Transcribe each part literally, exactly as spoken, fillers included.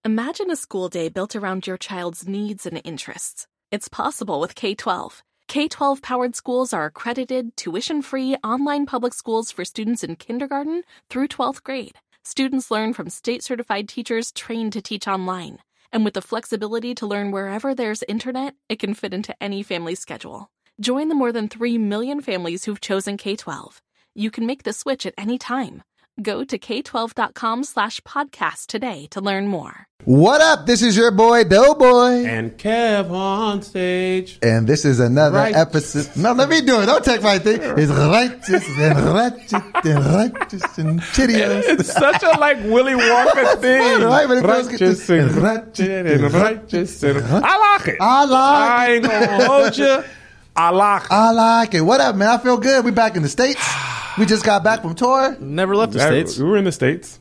Imagine a school day built around your child's needs and interests. It's possible with K twelve. K twelve-powered schools are accredited, tuition-free, online public schools for students in kindergarten through twelfth grade. Students learn from state-certified teachers trained to teach online. And with the flexibility to learn wherever there's internet, it can fit into any family schedule. Join the more than three million families who've chosen K twelve. You can make the switch at any time. Go to K twelve dot com slash podcast today to learn more. What up? This is your boy, Doughboy. And Kev on stage. And this is another Righteous. episode. No, let me do it. Don't take my thing. It's righteous and righteous and righteous and Cheerios. It's such a like Willy Wonka thing. Right, but it goes- Righteous and ratchet and righteous and I like it. I like I ain't gonna hold you. I like it. I like it. What up, man? I feel good. We back in the States. We just got back from tour. Never left the That- States. We were in the States.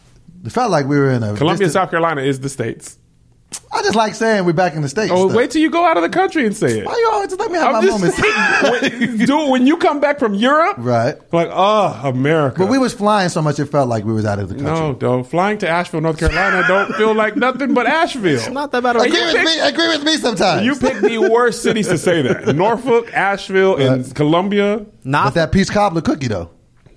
It felt like we were in a Columbia, distant- South Carolina is the States. I just like saying we're back in the States. Oh, stuff. wait till you go out of the country and say it. Why you always just let me have I'm my just moments? saying, when, dude, when you come back from Europe, Right. like, oh, America. But we was flying so much it felt like we was out of the country. no, don't. Flying to Asheville, North Carolina don't feel like nothing but Asheville. It's not that bad of a Agree with pick- me. Agree with me sometimes. You picked the worst cities to say that. Norfolk, Asheville, and Right. Columbia. Not But that peach cobbler cookie though.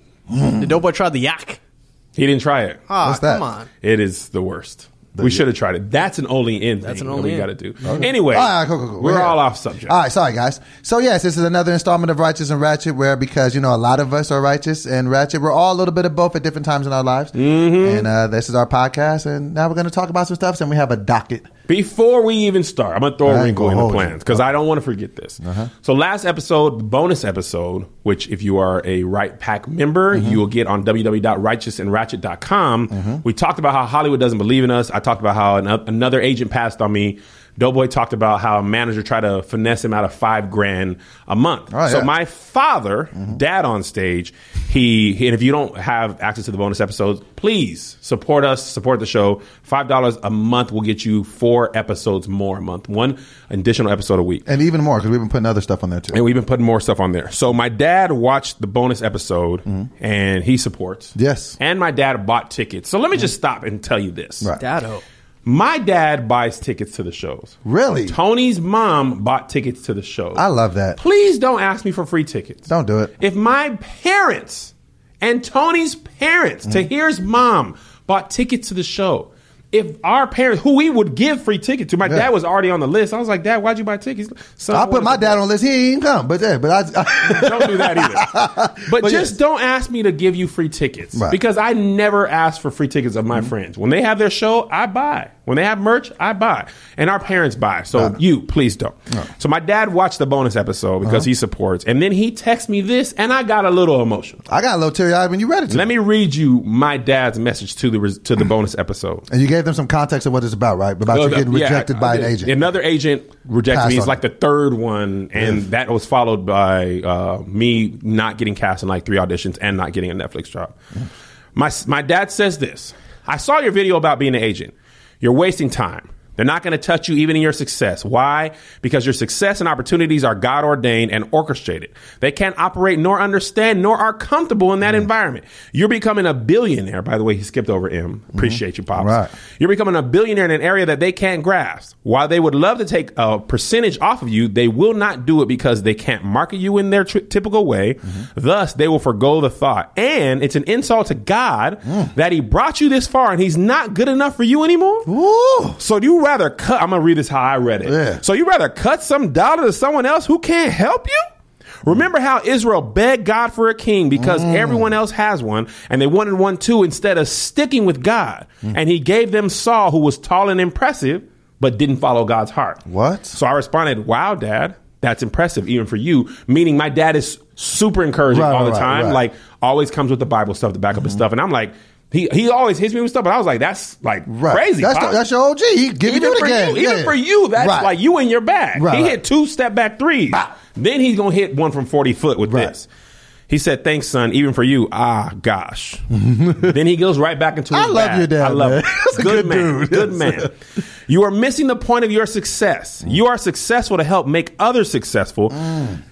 the Doughboy tried the yak. He didn't try it. Ah, What's that? come on. It is the worst. we should have tried it. That's an only in thing That's an that only we in. got to do. Anyway, All right, cool, cool, cool. we're here. all off subject. All right, sorry guys. So yes, this is another installment of Righteous and Ratchet, where because you know a lot of us are righteous and ratchet, we're all a little bit of both at different times in our lives. Mm-hmm. And uh, this is our podcast, and now we're going to talk about some stuff. And we have a docket. Before we even start, I'm going to throw I a ain't wrinkle gonna in the hold you. plans because I don't want to forget this. Uh-huh. So last episode, the bonus episode, which if you are a Right Pack member, Mm-hmm. you will get on w w w dot righteous and ratchet dot com. We talked about how Hollywood doesn't believe in us. I talked about how an, another agent passed on me. Doughboy talked about how a manager tried to finesse him out of five grand a month. Oh, so yeah. my father, dad on stage, he, he and if you don't have access to the bonus episodes, please support us, support the show. Five dollars a month will get you four episodes more a month, one additional episode a week. And even more because we've been putting other stuff on there too. And we've been putting more stuff on there. So my dad watched the bonus episode and he supports. Yes. And my dad bought tickets. So let me just stop and tell you this. Right. Dado. My dad buys tickets to the shows. Really? Tony's mom bought tickets to the shows. I love that. Please don't ask me for free tickets. Don't do it. If my parents and Tony's parents, Mm. Tahir's mom, bought tickets to the show, if our parents, who we would give free tickets to, my Yeah. dad was already on the list. I was like, Dad, why'd you buy tickets? Son, I put what my is dad it? on the list. He ain't come, but yeah, but I, Don't do that either. But, But just yes. don't ask me to give you free tickets Right. because I never ask for free tickets of my friends. When they have their show, I buy. When they have merch, I buy. And our parents buy. So No. you, please don't. No. So my dad watched the bonus episode because he supports. And then he texted me this and I got a little emotional. I got a little teary eyed when you read it to Let me. me read you my dad's message to the res- to the bonus episode. And you gave them some context of what it's about, right? About you getting Yeah, rejected I- by I an did. agent. Another agent rejected Passed me. It's on like it. the third one, and Yeah. that was followed by uh, me not getting cast in like three auditions and not getting a Netflix job. My my dad says this: I saw your video about being an agent. You're wasting time. They're not going to touch you even in your success. Why? Because your success and opportunities are God ordained and orchestrated. They can't operate nor understand nor are comfortable in that environment. You're becoming a billionaire. By the way, he skipped over M. Appreciate you, Pops. Right. You're becoming a billionaire in an area that they can't grasp. While they would love to take a percentage off of you, they will not do it because they can't market you in their tr- typical way. Thus, they will forgo the thought. And it's an insult to God that he brought you this far and he's not good enough for you anymore. Ooh. So do you rather cut? I'm gonna read this how I read it. Yeah. So you rather cut some dollar to someone else who can't help you? Remember how Israel begged God for a king because everyone else has one and they wanted one too instead of sticking with God. And he gave them Saul, who was tall and impressive, but didn't follow God's heart. What? So I responded, wow, Dad, that's impressive even for you. Meaning my dad is super encouraging Right, all the right, time. right. Like always comes with the Bible stuff to back up his stuff. And I'm like, he, he always hits me with stuff, but I was like, that's like Right. crazy. That's, Pop. the, that's your O G. He giving Even you for the game. you, even Yeah. for you, that's Right. like you in your bag. Right, he right. hit two step back threes. Bah. Then he's gonna hit one from forty foot with Right. this. He said, "Thanks, son. Even for you." Ah, gosh. Then he goes right back into his I love bag. your dad, I love man. him. That's a good man. dude. Good man. You are missing the point of your success. You are successful to help make others successful. Mm.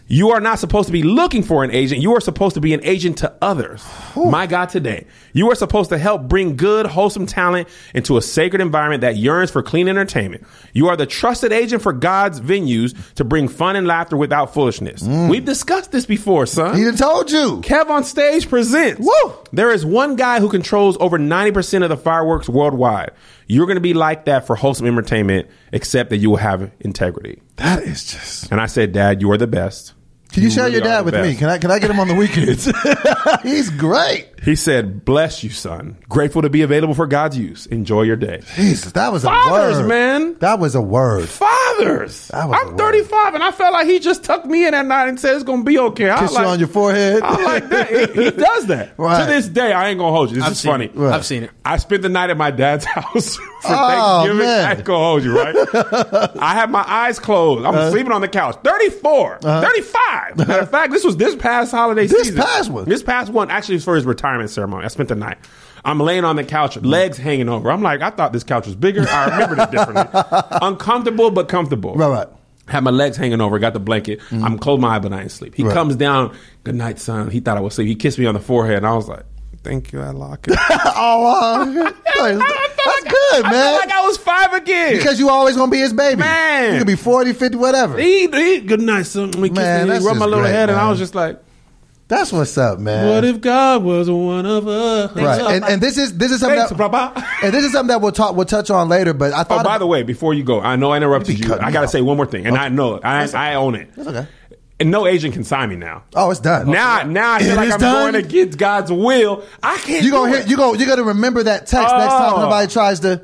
You are not supposed to be looking for an agent. You are supposed to be an agent to others. Ooh. My God, today. You are supposed to help bring good, wholesome talent into a sacred environment that yearns for clean entertainment. You are the trusted agent for God's venues to bring fun and laughter without foolishness. Mm. We've discussed this before, son. He done told you. Kev on Stage presents. Woo! There is one guy who controls over ninety percent of the fireworks worldwide. You're going to be like that for wholesome entertainment, except that you will have integrity. That is just... And I said, Dad, you are the best. Can you, you share really your dad with best. me? Can I can I get him on the weekends? He's great. He said, bless you, son. Grateful to be available for God's use. Enjoy your day. Jesus, that was Fathers, a word. man. That was a word. Fathers. That was I'm thirty-five, and I felt like he just tucked me in at night and said it's going to be okay. Kiss like, you on your forehead. I like that. He, he does that. Right. To this day, I ain't going to hold you. This I've is seen funny. it. Right. I've seen it. I spent the night at my dad's house for Oh, Thanksgiving. man. I ain't going to hold you, right? I had my eyes closed. I'm uh, sleeping on the couch. thirty-four. Uh-huh. thirty-five. Matter of fact, this was this past holiday this season. This past one? This past one. Actually, it was for his retirement ceremony. I spent the night. I'm laying on the couch, legs hanging over. I'm like, I thought this couch was bigger. I remembered it differently. Uncomfortable, but comfortable. Right, right. Had my legs hanging over, got the blanket. Mm-hmm. I'm closed my eye, but I ain't sleep. He right. comes down, good night, son. He thought I was asleep. He kissed me on the forehead, and I was like, thank you, I lock it. oh, uh, that's like, good, man. I felt like I was five again. Because you always going to be his baby. Man. You could be forty, fifty, whatever. He, he, good night, son. He kissed man, me. He rubbed my little great, head, man. and I was just like, that's what's up, man. What if God was one of us? Right, and, and this is this is something Thanks, that, and this is something that we'll talk we'll touch on later. But I thought. Oh, by about, the way, before you go, I know I interrupted you. I got to say one more thing, and okay. I know it. I, I own it. That's okay. And no agent can sign me now. Oh, it's done. Now, now I feel it like I'm done? going against God's will. I can't. You gonna do hear? it. You go? You got to remember that text oh. next time somebody tries to.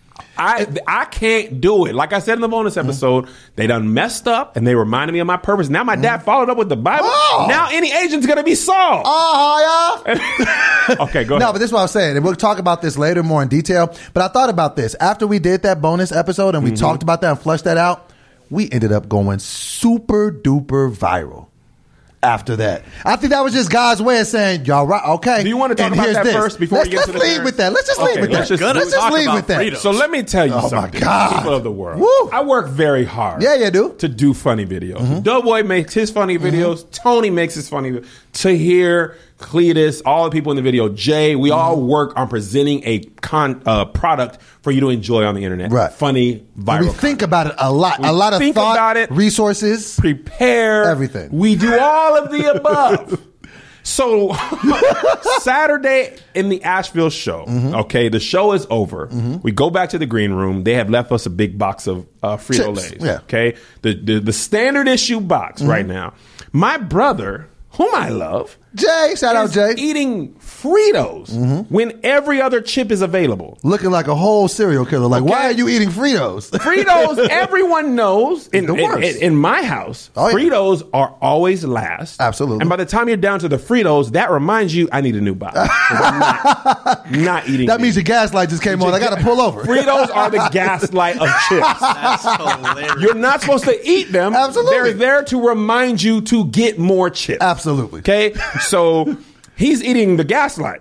I I can't do it. Like I said in the bonus episode, mm-hmm. they done messed up and they reminded me of my purpose. Now my dad mm-hmm. followed up with the Bible. Oh. Now any agent's gonna be Saul. Oh yeah. Okay, go ahead. No, but this is what I was saying, and we'll talk about this later more in detail. But I thought about this after we did that bonus episode and we mm-hmm. talked about that and flushed that out. We ended up going super duper viral. After that, I think that was just God's way of saying, y'all right, okay. Do you want to talk and about that this. first before let's, we get let's to the lead parents? with that. Let's just okay, lead with let's that. Just, let's just lead with that. Fritos. So let me tell you oh something, my God. people of the world. Woo. I work very hard. Yeah, you do. To do funny videos. Mm-hmm. Doughboy makes his funny videos. Mm-hmm. Tony makes his funny videos. Tahir, Cletus, all the people in the video, Jay, we mm-hmm. all work on presenting a con uh, product for you to enjoy on the internet. Right. Funny, viral. We think about it a lot. We a lot of think thought, about it, resources, prepare, everything. We do all of the above. So Saturday in the Asheville show, mm-hmm. okay, the show is over. Mm-hmm. We go back to the green room. They have left us a big box of uh, Frito-Lays. Yeah. Okay, the, the the standard issue box mm-hmm. right now. My brother, whom I love, Jay, shout out Jay, eating Fritos mm-hmm. when every other chip is available. Looking like a whole serial killer. Like, okay. Why are you eating Fritos? Fritos, everyone knows. In, the worst. in, in my house, oh, yeah. Fritos are always last. Absolutely. And by the time you're down to the Fritos, that reminds you, I need a new box. I'm not, not eating That these. means the gas light just came on. I got to pull over. Fritos are the gas light of chips. That's hilarious. You're not supposed to eat them. Absolutely. They're there to remind you to get more chips. Absolutely. Okay? So he's eating the gaslight.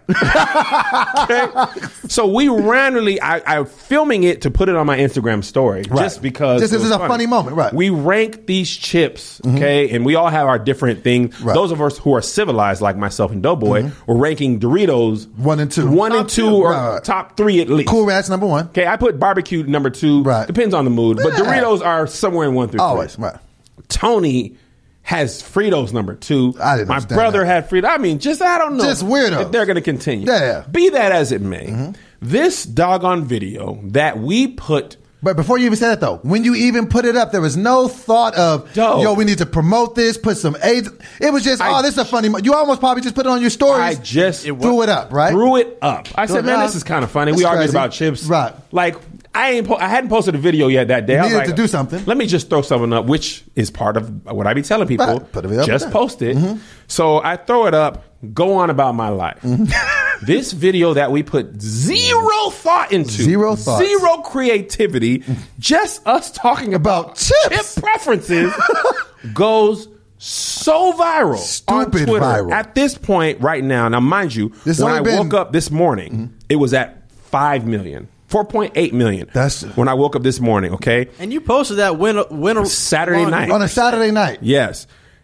Okay? So we randomly, I, I'm filming it to put it on my Instagram story, right. just because this is a funny. funny moment, right? We rank these chips, okay, mm-hmm. and we all have our different things. Right. Those of us who are civilized, like myself and Doughboy, mm-hmm. we're ranking Doritos one and two, one top and two, two. or right. top three at least. Cool Rats number one. Okay, I put barbecue number two. Right. Depends on the mood, but yeah. Doritos are somewhere in one through always three. right. Tony has Fritos number two. I didn't My understand brother that. had Fritos. I mean, just, I don't know. Just weirdos. If they're going to continue. Yeah, yeah. Be that as it may, mm-hmm. this doggone video that we put. But before you even said that, though, when you even put it up, there was no thought of, Yo, yo, we need to promote this, put some aids. It was just, I, oh, this is a funny. Mo-. You almost probably just put it on your stories. I just it threw it up, right? Threw it up. I threw said, man, up. this is kind of funny. That's we argued crazy. about chips. Right. Like, I ain't. Po- I hadn't posted a video yet that day. You I was needed like, to do something. Let me just throw something up, which is part of what I be telling people. Right. Put it up just there. post it. Mm-hmm. So I throw it up. Go on about my life. Mm-hmm. This video that we put zero thought into, zero thought, zero creativity, just us talking about, about chips chip preferences, goes so viral. Stupid on Twitter. viral. At this point, right now, now mind you, this when I been... woke up this morning, mm-hmm. it was at five million. four point eight million. That's when I woke up this morning, okay? And you posted that when when Saturday night. On a Saturday night. Yes.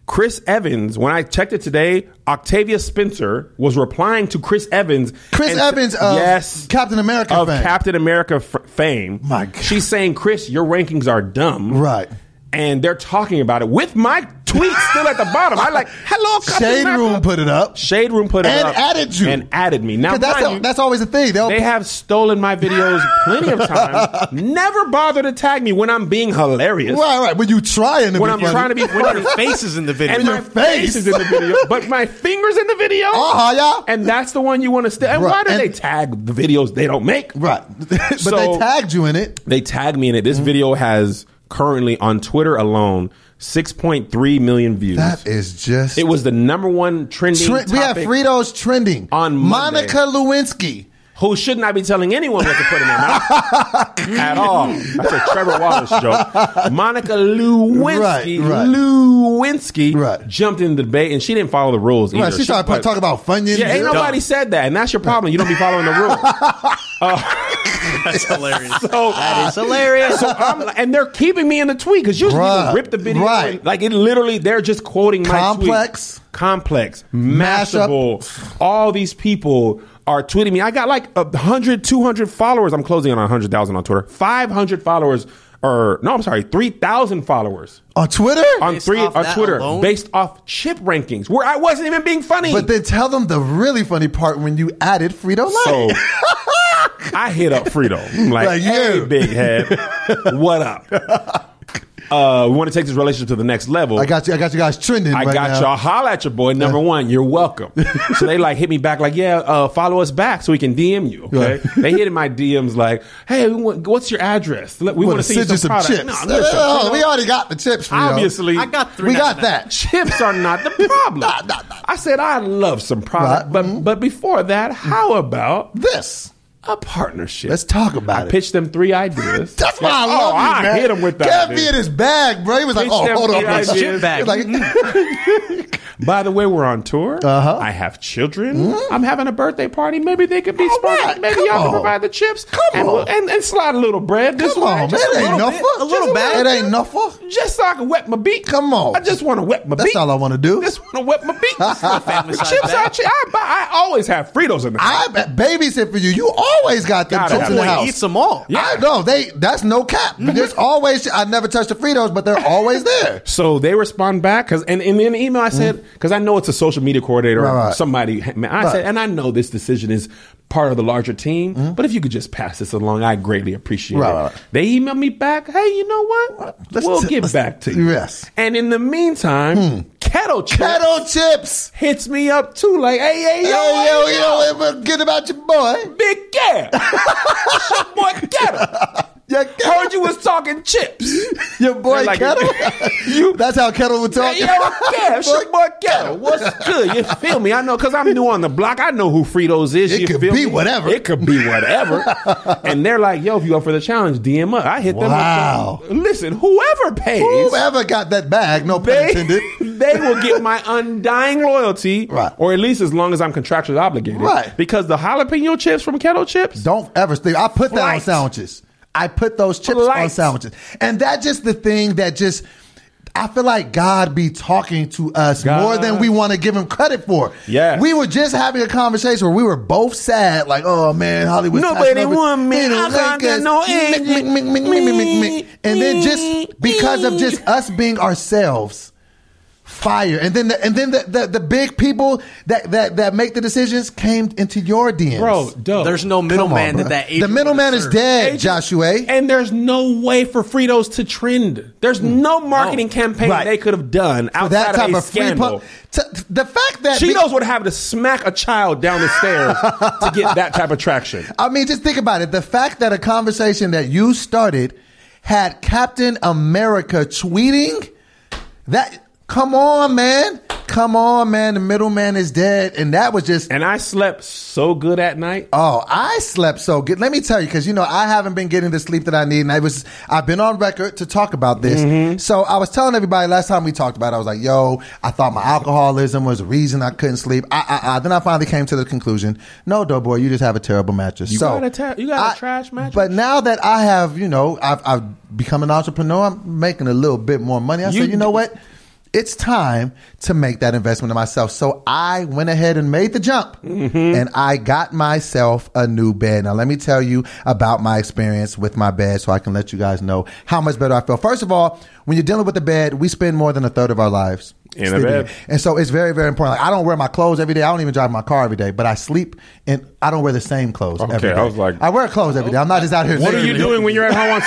Chris Evans, when I checked it today, Octavia Spencer was replying to Chris Evans. Chris and, Evans of yes, Captain America of fame. Captain America f- fame. My God. She's saying, Chris, your rankings are dumb. Right. And they're talking about it with my tweet still at the bottom. I like, hello, Captain Shade America. Room put it up. Shade Room put it And up. added you. And added me. Now, 'Cause that's, mind a, you, that's always the thing. They'll, they have stolen my videos plenty of times. Never bother to tag me when I'm being hilarious. Right, right. When you trying to When be I'm funny. trying to be When funny. your face is in the video. And my your face. face is in the video, but my fingers in the video. Uh-huh, yeah. And that's the one you want to stay. And Right. why do And- they tag the videos they don't make? Right. But So- they tagged you in it. They tagged me in it. This Mm-hmm. video has currently on Twitter alone six point three million views. That is just... It was the number one trending Tre- we have topic Fritos trending. on Monday. Monica Lewinsky. Who should not be telling anyone what to put in their mouth at all. That's a Trevor Wallace joke. Monica Lewinsky, Right, right. Lewinsky Right. jumped in the debate, and she didn't follow the rules either. Right, she started but- talking about Funyuns. Yeah, ain't and- nobody said that, and that's your problem. You don't be following the rules. That's hilarious. So, That is hilarious. so I'm, and they're keeping me in the tweet because usually Right, people rip the video. right. And, like it literally, they're just quoting my Complex. tweet. Complex, Mashup. Mashable. All these people are tweeting me. I got like one hundred, two hundred followers. I'm closing on one hundred thousand on Twitter. five hundred followers, or no, I'm sorry, three thousand followers On Twitter? on Based three off on that Twitter alone? based off chip rankings where I wasn't even being funny. But then tell them the really funny part when you added Frito So Lay. I hit up Frito. I'm like, Like, hey, you. big head, what up? Uh, we want to take this relationship to the next level. I got you. I got you guys trending. I right got now. y'all. Holla at your boy. Number one, you're welcome. So they like hit me back like, yeah, uh, follow us back so we can D M you. Okay. Right. They hit in my D Ms like, hey, we want, what's your address? We Well, want to see you send you some, some product. chips. No, listen, Oh, you know, we already got the chips for you. obviously, I got three. We got that. chips are not the problem. Nah, nah, nah. I said I love some product, Right. Mm-hmm. but but before that, how about This. a partnership? Let's talk about I it. pitched them three ideas. That's why I Yeah. love oh, you, I man. hit him with that. Can't be dude. in his bag, bro. He was like, Pitch oh, them hold on. the bro. ideas. Chip bag. Like, By the way, we're on tour. Uh-huh. I have children. I'm having a birthday party. Maybe they could be All smart. right, Maybe come y'all can on. provide the chips. Come and, on. we'll- and, and slide a little bread this come way. on, man. Just It a ain't little enough. bit. A little Just bag. It ain't enough for. Just so I can wet my beak. Come on. I just want to wet my That's beak. all I want to do. Just want to wet my beak. family The size chips bag. I, chi- I, buy, I always have Fritos in the I bet babysit for you. You always got them Gotta chips have in the it. house. Eats them all. Yeah. I know they. That's no cap. There's always. I never touched the Fritos, but they're always there. So they respond back because, and, and in the email I said, because I know it's a social media coordinator Right, or right. somebody. man, I Right. said, and I know this decision is part of the larger team, but if you could just pass this along, I greatly appreciate Right, it. right, right. They emailed me back, hey, you know what? Let's we'll t- get let's- back to you. yes. And in the meantime, Kettle Chips Kettle chips. hits me up too, like, hey, hey, yo, Yo, hey, yo, yo, yo, forget about your boy. Big Cat. Your boy Kettle. Your Heard Kettle. you was talking chips. Your boy They're like- Kettle. You That's how Kettle would talk. Hey, yo, yeah, it's your boy Kettle. What's good? You feel me? I know because I'm new on the block. I know who Fritos is. It you could feel be me? whatever. It could be whatever. And they're like, yo, if you up for the challenge, D M up. I hit them. Wow. With the, listen, whoever pays, Whoever got that bag, no pun they, intended. they will get my undying loyalty, Right. or at least as long as I'm contractually obligated. Right. Because the jalapeno chips from Kettle Chips, Don't ever think. I put that on Flight. sandwiches. I put those chips Flight. on sandwiches. And that's just the thing that just, I feel like God be talking to us God. more than we want to give him credit for. Yes. We were just having a conversation where we were both sad, like, oh man, Hollywood. Nobody want me. I can't get no egg. And then just because of just us being ourselves. Fire, and then the, and then the, the, the big people that, that, that make the decisions came into your D Ms. bro, dope. There's no Come middleman on, that bro. that the agent middleman would is serve. dead, Agent- Joshua. And there's no way for Fritos to trend. There's no marketing No. campaign Right. they could have done For outside that type of a of free scandal. pump. T- the fact that Cheetos would have to smack a child down the stairs to get that type of traction. I mean, just think about it. The fact that a conversation that you started had Captain America tweeting that. Come on, man. Come on, man. The middleman is dead. And that was just, And I slept so good at night. oh, I slept so good. Let me tell you, because, you know, I haven't been getting the sleep that I need. And I was, I've been on record to talk about this. Mm-hmm. So I was telling everybody last time we talked about it, I was like, yo, I thought my alcoholism was the reason I couldn't sleep. I, I, I, then I finally came to the conclusion, no, dope boy, you just have a terrible mattress. You so got a ter- you got a I- trash mattress? But now that I have, you know, I've, I've become an entrepreneur, I'm making a little bit more money. I You- said, you know what? it's time to make that investment in myself. So I went ahead and made the jump mm-hmm. and I got myself a new bed. Now, let me tell you about my experience with my bed so I can let you guys know how much better I feel. First of all, when you're dealing with the bed, we spend more than a third of our lives in a bed. And so it's very, very important. Like, I don't wear my clothes every day. I don't even drive my car every day, but I sleep and I don't wear the same clothes okay, every day. I was like, I wear clothes every day. I'm not just out here. What are you doing when you're at home on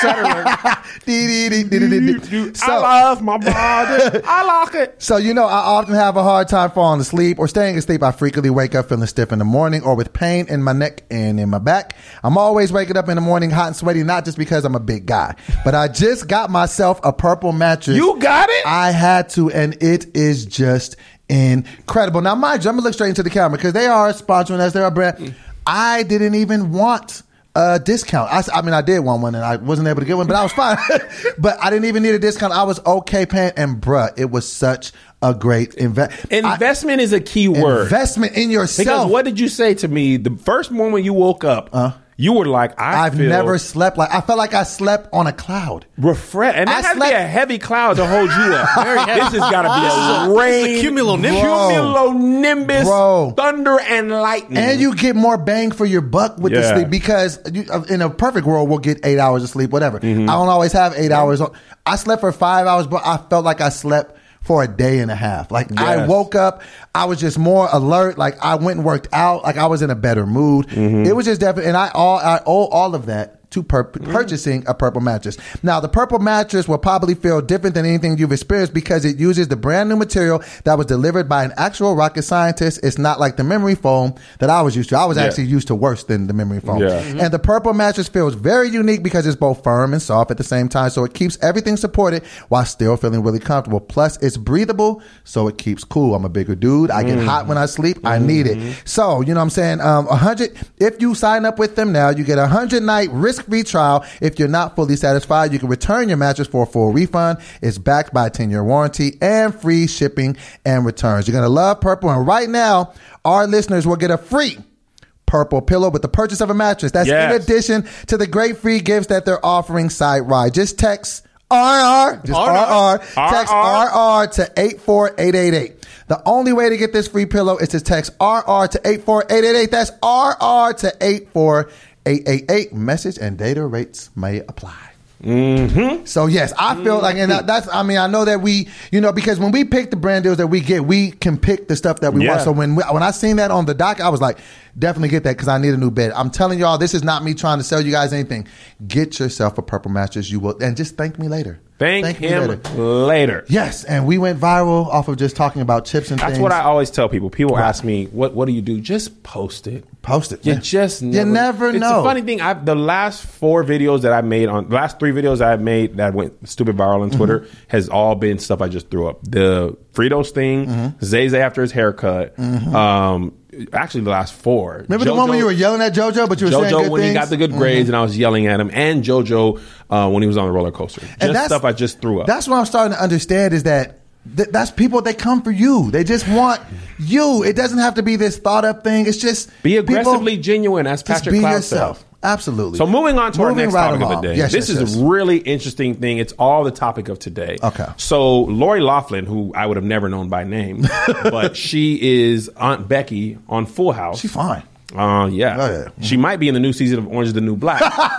Saturday? So, I love my body. I like it. So, you know, I often have a hard time falling asleep or staying asleep. I frequently wake up feeling stiff in the morning or with pain in my neck and in my back. I'm always waking up in the morning hot and sweaty, not just because I'm a big guy, but I just got myself a purple mattress. You got it? I had to, and it is just incredible. Now, mind you, I'm going to look straight into the camera because they are sponsoring us. They're a brand. I didn't even want a discount. I, I mean, I did want one and I wasn't able to get one, but I was fine. But I didn't even need a discount. I was okay paying. And bruh, it was such a great investment. Investment I, is a key word. Investment in yourself. Because what did you say to me the first moment you woke up? Uh, You were like, I I've feel never slept like, I felt like I slept on a cloud. Refresh. And that I has slept, to be a heavy cloud to hold you up. Very heavy. This has got to be a rain. It's a cumulonimbus. Cumulonimbus. Bro. Thunder and lightning. And you get more bang for your buck with yeah. the sleep because you, in a perfect world, we'll get eight hours of sleep, whatever. Mm-hmm. I don't always have eight hours. I slept for five hours, but I felt like I slept for a day and a half. Like yes. I woke up, I was just more alert. Like I went and worked out. Like I was in a better mood. Mm-hmm. It was just definitely, and I all I owe all of that to pur- purchasing a purple mattress. Now, the purple mattress will probably feel different than anything you've experienced because it uses the brand new material that was delivered by an actual rocket scientist. It's not like the memory foam that I was used to. I was yeah. actually used to worse than the memory foam. Yeah. Mm-hmm. And the purple mattress feels very unique because it's both firm and soft at the same time. So it keeps everything supported while still feeling really comfortable. Plus, it's breathable, so it keeps cool. I'm a bigger dude. I get mm-hmm. hot when I sleep. I mm-hmm. need it. So, you know what I'm saying? Um, one hundred, if you sign up with them now, you get a one hundred night risk-free trial. If you're not fully satisfied, you can return your mattress for a full refund. It's backed by a ten year warranty and free shipping and returns. You're going to love Purple. And right now, our listeners will get a free Purple pillow with the purchase of a mattress. That's yes. in addition to the great free gifts that they're offering site-wide. Just text R R, just R R, text R R to eight four eight eight eight. The only way to get this free pillow is to text R R to eight four eight eight eight. That's R R to eight four eight eight eight. Message and data rates may apply. Mm-hmm. So yes, I feel mm-hmm. like, and that's, I mean, I know that we, you know, because when we pick the brand deals that we get, we can pick the stuff that we yeah. want. So when we, when I seen that on the doc, I was like, definitely get that because I need a new bed. I'm telling y'all, this is not me trying to sell you guys anything. Get yourself a purple mattress. You will, and just thank me later. Thank, thank him later. later. Yes, and we went viral off of just talking about chips and That's things. That's what I always tell people. People right. ask me, "What what do you do?" Just post it. Post it. You yeah. just never, you never it's know. It's a funny thing. I've the last four videos that I made on the last three videos I made that went stupid viral on Twitter mm-hmm. has all been stuff I just threw up. The Fritos thing, mm-hmm. Zay Zay after his haircut. Mm-hmm. Um, Actually, the last four. Remember JoJo, the one when you were yelling at JoJo, but you were JoJo saying good when things? he got the good grades, mm-hmm. and I was yelling at him, and JoJo uh, when he was on the roller coaster. Just and that's, stuff I just threw up. That's what I'm starting to understand is that th- that's people, they come for you. They just want you. It doesn't have to be this thought up thing. It's just be aggressively people, genuine, as Patrick Cloud yourself. said. Absolutely. So moving on to moving our next right topic along. of the day. Yes, this yes, is yes. a really interesting thing. It's all the topic of today. Okay. So Lori Loughlin, who I would have never known by name, but she is Aunt Becky on Full House. She's fine. Uh, yeah. Oh, yeah. She might be in the new season of Orange is the New Black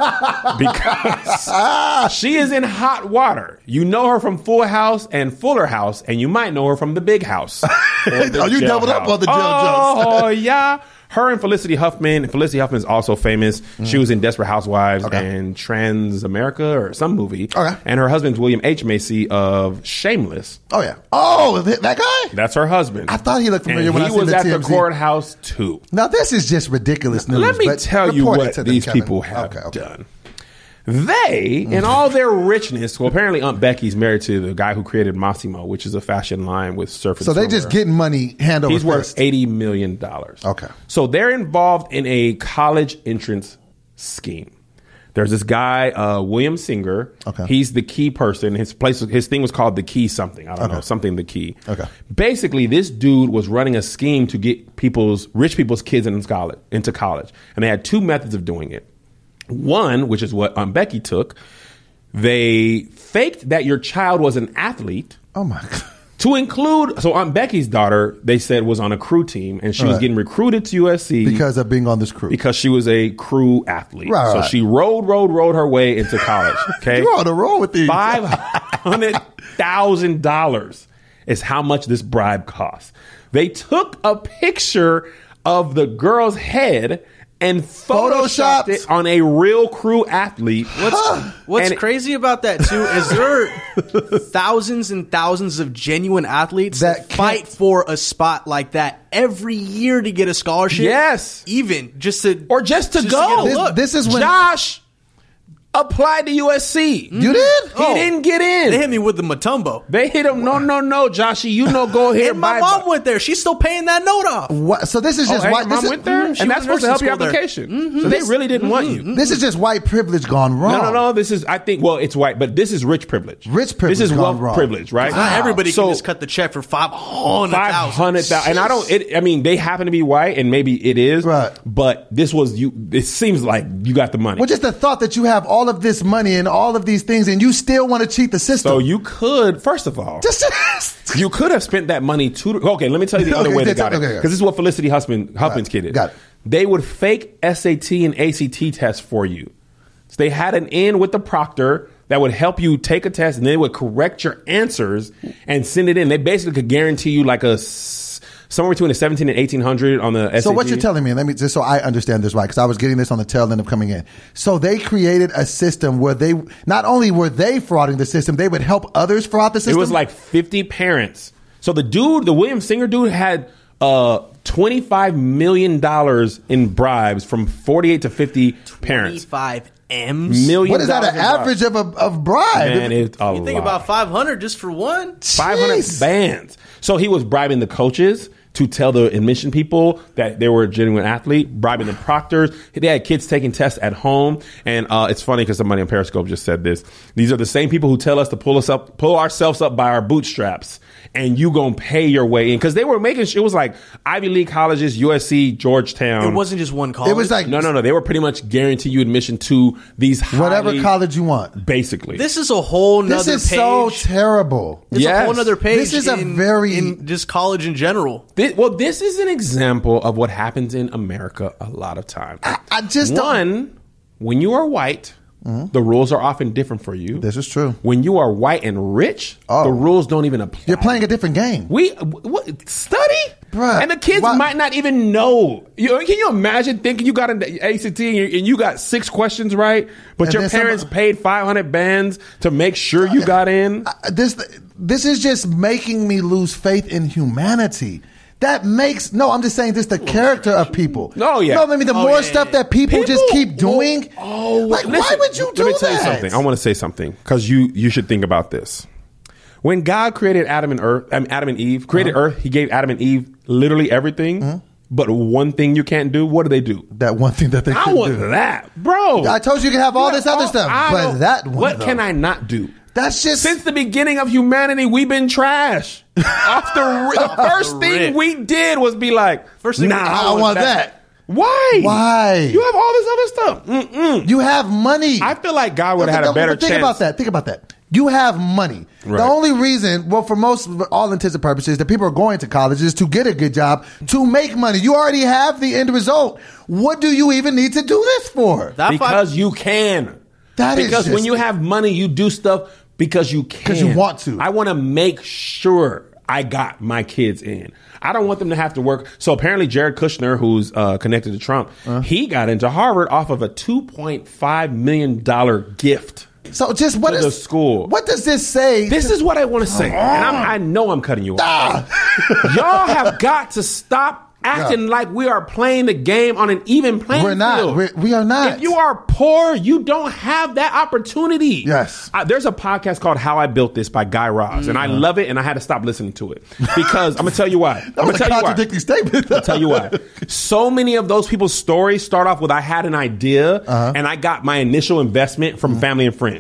because she is in hot water. You know her from Full House and Fuller House, and you might know her from The Big House. Oh, you doubled up on the jail jokes. Oh, yeah. Her and Felicity Huffman. Felicity Huffman is also famous. Mm. She was in Desperate Housewives okay. and Transamerica or some movie. Okay. And her husband's William H. Macy of Shameless. Oh, yeah. Oh, that guy? That's her husband. I thought he looked familiar and when I he seen was the at T M Z. The courthouse, too. Now, this is just ridiculous news. Let me but tell you what them, these Kevin. people have okay, okay. done. They, in all their richness, well, apparently Aunt Becky's married to the guy who created Massimo, which is a fashion line with surfing. So they just getting money hand over He's fist. worth eighty million dollars. Okay. So they're involved in a college entrance scheme. There's this guy, uh, William Singer. Okay. He's the key person. His place, his thing was called The Key something. I don't okay. know, something The Key. Okay. Basically, this dude was running a scheme to get people's, rich people's kids into college, into college. And they had two methods of doing it. One, which is what Aunt Becky took, they faked that your child was an athlete. Oh my God. To include, so Aunt Becky's daughter, they said was on a crew team, and she Right. was getting recruited to U S C Because of being on this crew. because she was a crew athlete. Right, so right. she rode, rode, rode her way into college. Okay, You're on the roll with these. five hundred thousand dollars is how much this bribe costs. They took a picture of the girl's head and photoshopped Photoshopped. it on a real crew athlete. What's, what's And it- crazy about that too is there are thousands and thousands of genuine athletes That that, can't- fight for a spot like that every year to get a scholarship. Yes. even just to Or just to just go. get a This- look. this is when Josh applied to U S C. you did. He Oh. didn't get in. They hit me with the Matumbo. They hit him. No, no, no, Joshy. You know, go ahead. And my bye, mom bye. went there. She's still paying that note off. What, so this is Oh, just and white. your This mom is, went there, Mhm, she and went that's to supposed to help nursing your school there. application. So they really didn't want you. this is just white privilege gone wrong. No, no, no. This is, I think, well, it's white, but this is rich privilege. Rich privilege This is gone wealth wrong. privilege, right? Wow. Not everybody So- can just cut the check for five hundred Five thousand. hundred thousand, and I don't. It, I mean, they happen to be white, and maybe it is. Right. But this was you. It seems like you got the money. Well, just the thought that you have all of this money and all of these things, and you still want to cheat the system. so you could, first of all, just you could have spent that money to. Okay, let me tell you the other Okay, way they that's- got it, okay, because okay. this is what Felicity Huffman, Huffman's kid did. got it. They would fake S A T and A C T tests for you. So they had an in with the proctor that would help you take a test, and they would correct your answers and send it in. They basically could guarantee you like a s- somewhere between a seventeen and eighteen hundred on the S A T. So what you're telling me, and let me just so I understand this right, because I was getting this on the tail end of coming in. So they created a system where they not only were they frauding the system, they would help others fraud the system. It was like fifty parents. So the dude, the William Singer dude, had uh, twenty-five million dollars in bribes from forty-eight to fifty parents. Twenty-five M's. Million what is that? dollars An in bribes. average of a of bribe? Man, it's a You think lot. about five hundred just for one? five hundred Jeez. bands. So he was bribing the coaches to tell the admission people that they were a genuine athlete, bribing the proctors. They had kids taking tests at home. And uh, it's funny because somebody on Periscope just said this. These are the same people who tell us to pull us up, pull ourselves up by our bootstraps, and you gonna pay your way in. Because they were making sure, it was like Ivy League colleges, U S C, Georgetown. It wasn't just one college. It was like No, no, no. They were pretty much guarantee you admission to these whatever highly- college you want. basically. This is a whole nother This is page. so terrible. It's Yes. a whole nother page. This is a in, very- in just college in general. Thi- well, this is an example of what happens in America a lot of times. I, I just don't. One, when you are white, the rules are often different for you. This is true. When you are white and rich, Oh. the rules don't even apply. You're playing a different game. We what, study, Bruh, and the kids why- might not even know. You, can you imagine thinking you got an A C T and you, and you got six questions right, but And your then some- parents paid five hundred bands to make sure you got in? Uh, This this is just making me lose faith in humanity. That makes no. I'm just saying this the character of people. Oh, yeah. No, I mean the Oh, more yeah, stuff yeah. that people, just People- keep doing. Oh, like why listen, would you do Let me tell you that? something. I want to say something because you you should think about this. When God created Adam and Earth, um, Adam and Eve created Uh-huh. Earth, He gave Adam and Eve literally everything. But one thing you can't do. What do they do? That one thing that they I can want do. that, bro. I told you you can have all You this got other all- stuff, I but don't- that one, What though. can I not do? That's just Since the beginning of humanity, we've been trash. Off the, the first thing rip. we did was be like, First thing nah, we- I want that. Why? Why? You have all this other stuff. Mm-mm. you have money. I feel like God would have had a Think- better think chance. about that. Think about that. You have money. Right. The only reason, well, for most, all intents and purposes, that people are going to college is to get a good job, to make money. You already have the end result. What do you even need to do this for? That Because five, you can. That is because when just- you have money, you do stuff because you can. 'Cause you want to. I want to make sure I got my kids in. I don't want them to have to work. So apparently Jared Kushner, who's uh, connected to Trump, Uh-huh. he got into Harvard off of a two point five million dollars gift. So just what To is the school. What does this say? This is what I want to say. And I'm, I know I'm cutting you off. Ah. Y'all have got to stop acting Yeah. like we are playing the game on an even playing We're not. field. We're- we are not. If you are poor, you don't have that opportunity. Yes. I, there's a podcast called How I Built This by Guy Raz, and I love it, and I had to stop listening to it because I'm going to tell you why. I'm that going was to a tell you why. contradicting statement. I'll tell you why. So many of those people's stories start off with I had an idea Uh-huh. and I got my initial investment from family and friends.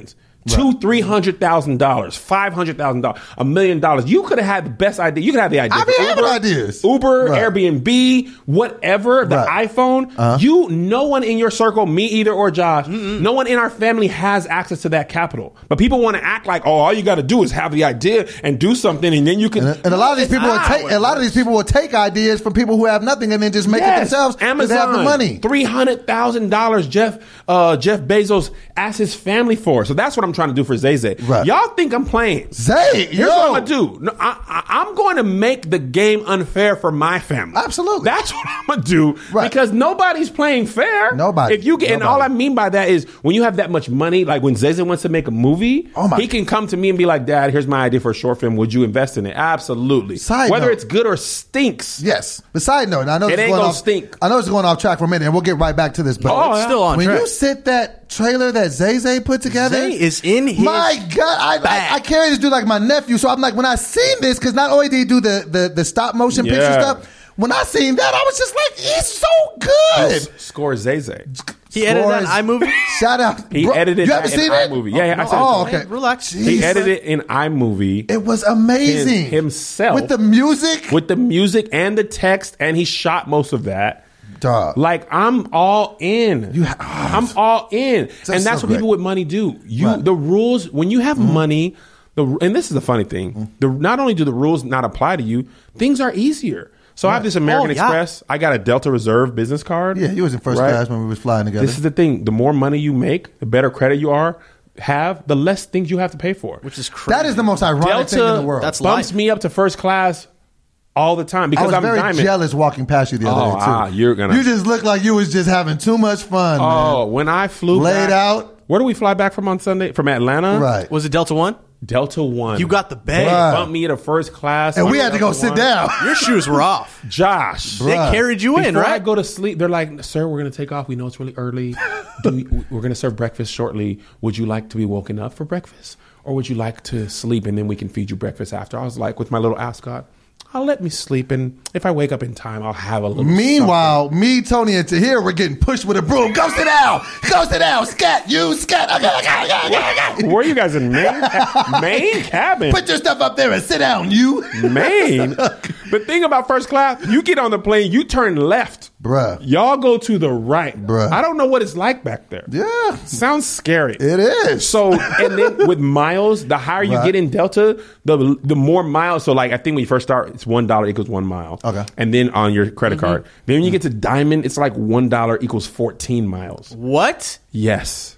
Two, three hundred thousand dollars, five hundred thousand dollars, a million dollars. You could have had the best idea. You could have the idea. I be having ideas. Uber, Right. Airbnb, whatever. The Right. iPhone. Uh-huh. You, no one in your circle, me either or Josh, Mm-mm. no one in our family has access to that capital. But people want to act like, oh, all you got to do is have the idea and do something, and then you can. And, and a lot of these people will take. A lot of these people will take ideas from people who have nothing and then just make Yes, it themselves. 'Cause Amazon, they have the money. three hundred thousand dollars. Jeff uh, Jeff Bezos asked his family for. So that's what I'm trying to do for Zay Zay. Right. Y'all think I'm playing? Zay, Here's yo. what I'm gonna do. No, I, I, I'm going to make the game unfair for my family. Absolutely. That's what I'm gonna do. Right. Because nobody's playing fair. Nobody. If you get, and Nobody. all I mean by that is when you have that much money, like when Zay Zay wants to make a movie, Oh my- he can come to me and be like, "Dad, here's my idea for a short film. Would you invest in it?" Absolutely. Side Whether note. it's good or stinks. Yes. The side note, and I know It this is ain't going gonna off, stink. I know it's going off track for a minute, and we'll get right back to this. But Oh, It's still on when track. you sit that trailer that Zay Zay put together, Zay is in his my God, I, bag. I I carry this dude like my nephew. So I'm like, when I seen this, because not only did he do the the, the stop motion picture Yeah. stuff, when I seen that, I was just like, he's so good. Score Zay Zay. He edited that in Scores. iMovie? Shout out. He Bro, edited You that haven't in seen it? iMovie. Yeah, yeah, I said Oh, it to okay. him. Relax. He Jeez. edited it in iMovie. It was amazing. Him- himself. with the music. with the music and the text, and he shot most of that. Dog. Like I'm all in. You ha- I'm all in, That's and that's so what people great. with money do. You Right. the rules when you have money. The and this is the funny thing. The not only do the rules not apply to you, things are easier. So I have this American Oh, yeah. Express. I got a Delta Reserve business card. Yeah, he was in first right? class when we was flying together. This is the thing. The more money you make, the better credit you are have, the less things you have to pay for. Which is crazy. that is the most ironic Delta thing in the world. That's bumps life. me up to first class all the time I because was I'm very diamond. jealous walking past you the other Oh, day too. ah, you're gonna- You just looked like you was just having too much fun. Oh, man. when I flew Laid back- out. Where do we fly back from on Sunday? From Atlanta, Right. Was it Delta One? Delta One. You got the bag. They Right. bumped me to first class, And on we had to go Delta sit One. down. Your shoes were off. Josh, They Bruh. carried you in, before I right? go to sleep, they're like, "Sir, we're going to take off. We know it's really early. Do we, we're going to serve breakfast shortly. Would you like to be woken up for breakfast, or would you like to sleep and then we can feed you breakfast after?" I was like, with my little ascot, "I'll let me sleep, and if I wake up in time, I'll have a little." Meanwhile, me, Tony, and Tahir were getting pushed with a broom. Go sit down. Go sit down. Scat. You scat. Okay, okay, okay, okay, okay. something. Were you guys in main ca- main cabin? Put your stuff up there and sit down. You, Maine. The thing about first class, you get on the plane, you turn left. bruh. Y'all go to the right. Bruh. I don't know what it's like back there. Yeah, Sounds scary. it is. So, and then with miles, the higher you Right. get in Delta, the the more miles. So, like, I think when you first start, it's one dollar equals one mile. Okay. And then on your credit card. Then when you get to Diamond, it's like one dollar equals fourteen miles. What? Yes.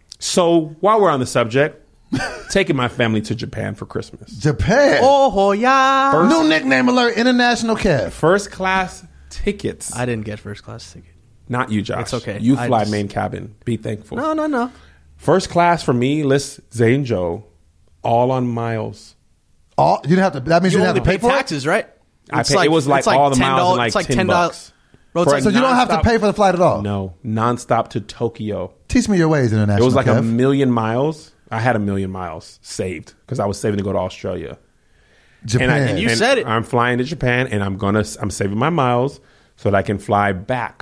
So, while we're on the subject, taking my family to Japan for Christmas. Japan. Oh, yeah. New nickname alert. International Kev. First class tickets. I didn't get first class ticket. Not you, Josh. It's okay. You I fly just- main cabin. Be thankful. No, no, no. First class for me, Liz, Zay and Joe, all on miles. All you didn't have to. That means you, You didn't only have to pay, pay for taxes, right? I It's pay, it was like, it's all the ten miles dollars- and like, it's like ten, ten dollars. bucks. Bro, it's For like, a So you don't have to nonstop- pay for the flight at all. No, nonstop to Tokyo. Teach me your ways, international. It was like Kev. a million miles. I had a million miles saved because I was saving to go to Australia. Japan. And, I, you said it. I'm flying to Japan, and I'm gonna. I'm saving my miles so that I can fly back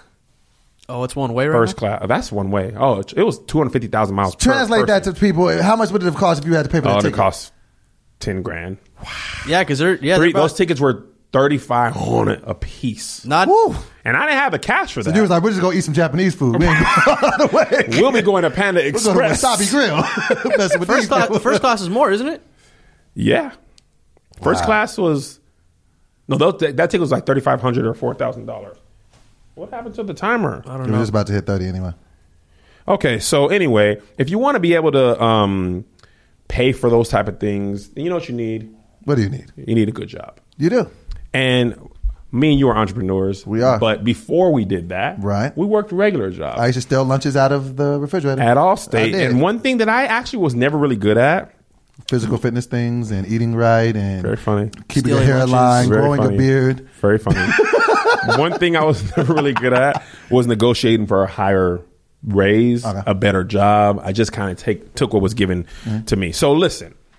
oh, it's one way right first now? class. That's one way. Oh, it, it was two hundred fifty thousand miles. per Translate that person. to people. How much would it have cost if you had to pay for Oh, the it ticket? cost ten grand. Yeah, because they're, yeah, Three, they're those about- tickets were thirty five hundred a piece. not, Woo. And I didn't have the cash for So that. you was like, we're just gonna eat some Japanese food. We ain't going all the way. we'll be going to Panda We're going to Express. Wasabi Grill. Messing with first, these class, people. first class is more, isn't it? Yeah. First Wow. class was no. Those, that ticket was like thirty five hundred or four thousand dollars. What happened to the timer? I We don't were know. just about to hit thirty anyway. Okay, so anyway, if you want to be able to um, pay for those type of things, you know what you need. What do you need? You need a good job. You do. And me and you are entrepreneurs. We are. But before we did that, Right. we worked regular jobs. I used to steal lunches out of the refrigerator. at I Allstate. did. And one thing that I actually was never really good at, Physical fitness things and eating right and very funny, keeping a Stealing hairline, lunches. Very growing funny. a beard. very funny. One thing I was never really good at was negotiating for a higher raise, Okay. a better job. I just kind of take took what was given Mm-hmm. to me. So listen,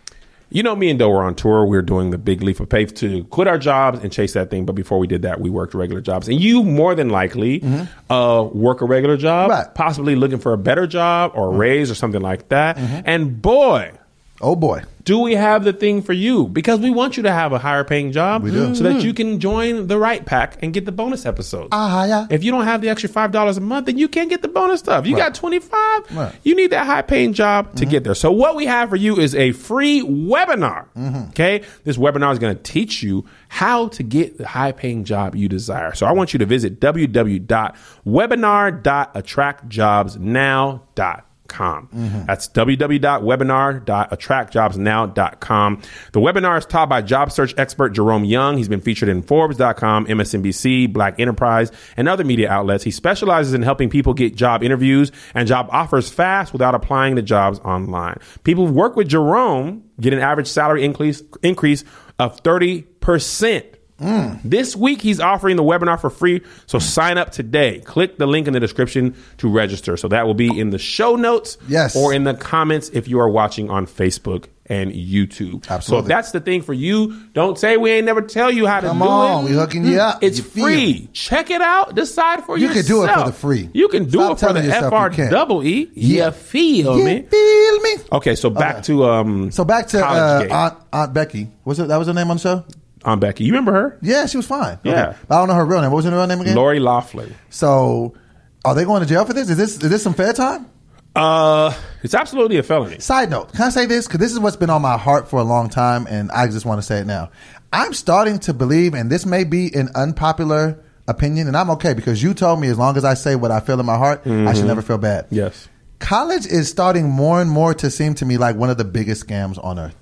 You know, me and Doe were on tour. We were doing the big leap of faith to quit our jobs and chase that thing. But before we did that, we worked regular jobs. And you more than likely mm-hmm. uh, work a regular job, right. possibly looking for a better job or a mm-hmm. raise or something like that. Mm-hmm. And boy, oh boy, do we have the thing for you? Because we want you to have a higher paying job we do. so that you can join the Right Pack and get the bonus episodes. Uh, yeah. If you don't have the extra five dollars a month, then you can't get the bonus stuff. You right. got twenty-five dollars. Right. You need that high paying job to mm-hmm. get there. So what we have for you is a free webinar. Mm-hmm. Okay. This webinar is going to teach you how to get the high paying job you desire. So I want you to visit w w w dot webinar dot attract jobs now dot com. Mm-hmm. That's w w w dot webinar dot attract jobs now dot com. The webinar is taught by job search expert Jerome Young. He's been featured in Forbes dot com, M S N B C, Black Enterprise, and other media outlets. He specializes in helping people get job interviews and job offers fast without applying to jobs online. People who work with Jerome get an average salary increase increase of thirty percent. Mm. This week, he's offering the webinar for free. So sign up today. Click the link in the description to register. So that will be in the show notes yes. or in the comments if you are watching on Facebook and YouTube. Absolutely. So if that's the thing for you, don't say we ain't never tell you how to Come do on, it. we hooking you up. It's you free. Check it out. Decide for you yourself. You can do it for the free. You can do Stop it for the F R double E. Yeah. You feel you me? feel me? Okay, so back okay. to um. So back to uh, Aunt, Aunt Becky. Was it that was her name on the show? Aunt Becky. You remember her? Yeah, she was fine. Yeah. Okay. But I don't know her real name. What was her real name again? Lori Loughlin. So, are they going to jail for this? Is this is this some fair time? Uh, it's absolutely a felony. Side note, can I say this? Because this is what's been on my heart for a long time, and I just want to say it now. I'm starting to believe, and this may be an unpopular opinion, and I'm okay because you told me as long as I say what I feel in my heart, mm-hmm. I should never feel bad. Yes. College is starting more and more to seem to me like one of the biggest scams on earth.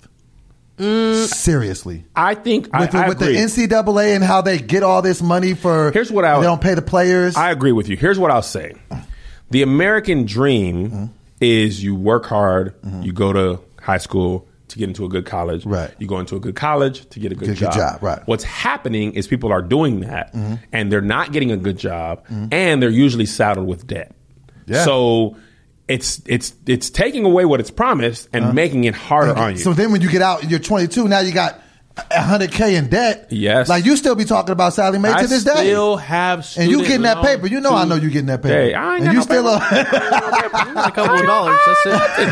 Mm, Seriously, I think with, I, I with agree. the N C double A and how they get all this money for. Here's what I they don't pay the players. I agree with you. Here's what I'll say: the American dream mm-hmm. is you work hard, mm-hmm. you go to high school to get into a good college, right? You go into a good college to get a good get job. Good job, right? What's happening is people are doing that, mm-hmm. and they're not getting a good job, mm-hmm. and they're usually saddled with debt. Yeah. So. It's it's it's taking away what it's promised and uh, making it harder okay. on you. So then when you get out and you're twenty-two, now you got one hundred K in debt. Yes. Like you still be talking about Sally Mae to this day. I still have student And you getting that paper. You know I know you getting that paper. Hey, I ain't and got you no still paper. A couple of dollars. That's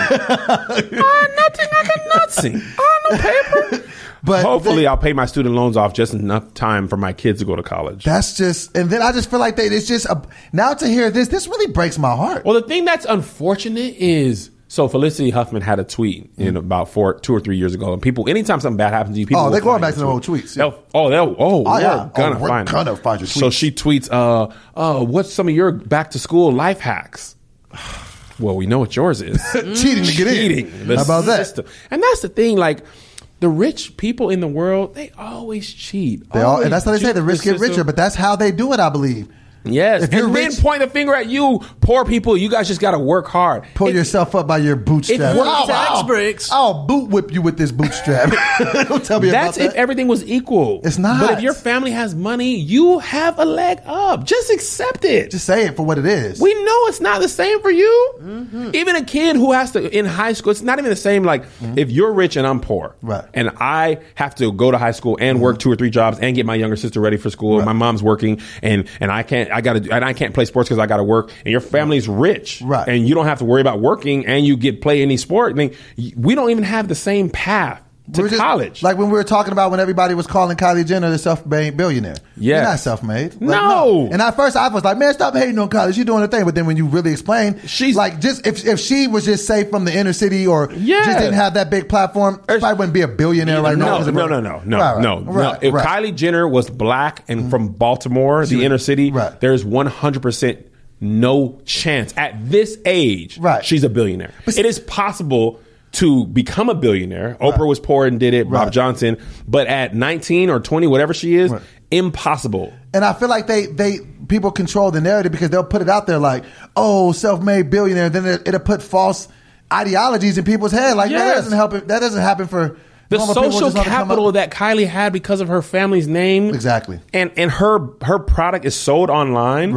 it. I nothing. I got nothing. I no paper. But hopefully, they, I'll pay my student loans off just enough time for my kids to go to college. That's just, and then I just feel like they, it's just, a, now to hear this, this really breaks my heart. Well, the thing that's unfortunate is, so Felicity Huffman had a tweet in about four, two or three years ago, and people, anytime something bad happens to you, people, oh, they're going back to the old tweets. Yeah. They'll, oh, they'll, oh, oh yeah, we're gonna oh, we're find, gonna find your tweets. So she tweets, uh, uh, what's some of your back to school life hacks? Well, we know what yours is. Cheating to get Cheating. in. How about system. that? And that's the thing, like. The rich people in the world, they always cheat. They always all, and that's how they say the rich get richer, but that's how they do it, I believe. Yes. If you're and rich, then point the finger at you, poor people. You guys just got to work hard. Pull if, yourself up by your bootstrap. Wow, tax breaks. I'll boot whip you with this bootstrap. Don't tell me That's about that. if everything was equal. It's not. But if your family has money, you have a leg up. Just accept it. Just say it for what it is. We know it's not the same for you. Mm-hmm. Even a kid who has to, in high school, it's not even the same. Like, mm-hmm. if you're rich and I'm poor, right. and I have to go to high school and mm-hmm. work two or three jobs and get my younger sister ready for school, right. my mom's working, and, and I can't, I got to, and I can't play sports because I got to work, and your family's rich, right. and you don't have to worry about working, and you get play any sport. I mean, we don't even have the same path to just, college. Like when we were talking about when everybody was calling Kylie Jenner the self-made billionaire. Yeah, you're not self-made. Like, no. no. And at first I was like, man, stop hating on college. You're doing a thing. But then when you really explain, she's like, just if if she was just say from the inner city or yeah. just didn't have that big platform, she probably wouldn't be a billionaire right no, now. No, no, no, no, right, right, no, right, no. If right. Kylie Jenner was black and mm-hmm. from Baltimore, she the would, inner city, right. there's one hundred percent no chance at this age right. she's a billionaire. But it is possible to become a billionaire. Right. Oprah was poor and did it, right. Bob Johnson. But at nineteen or twenty, whatever she is, right. impossible. And I feel like they, they people control the narrative because they'll put it out there like, oh, self-made billionaire. Then it, it'll put false ideologies in people's head. Like, yes. that doesn't help. That doesn't happen for the social capital that Kylie had because of her family's name. Exactly. And and her her product is sold online. Right.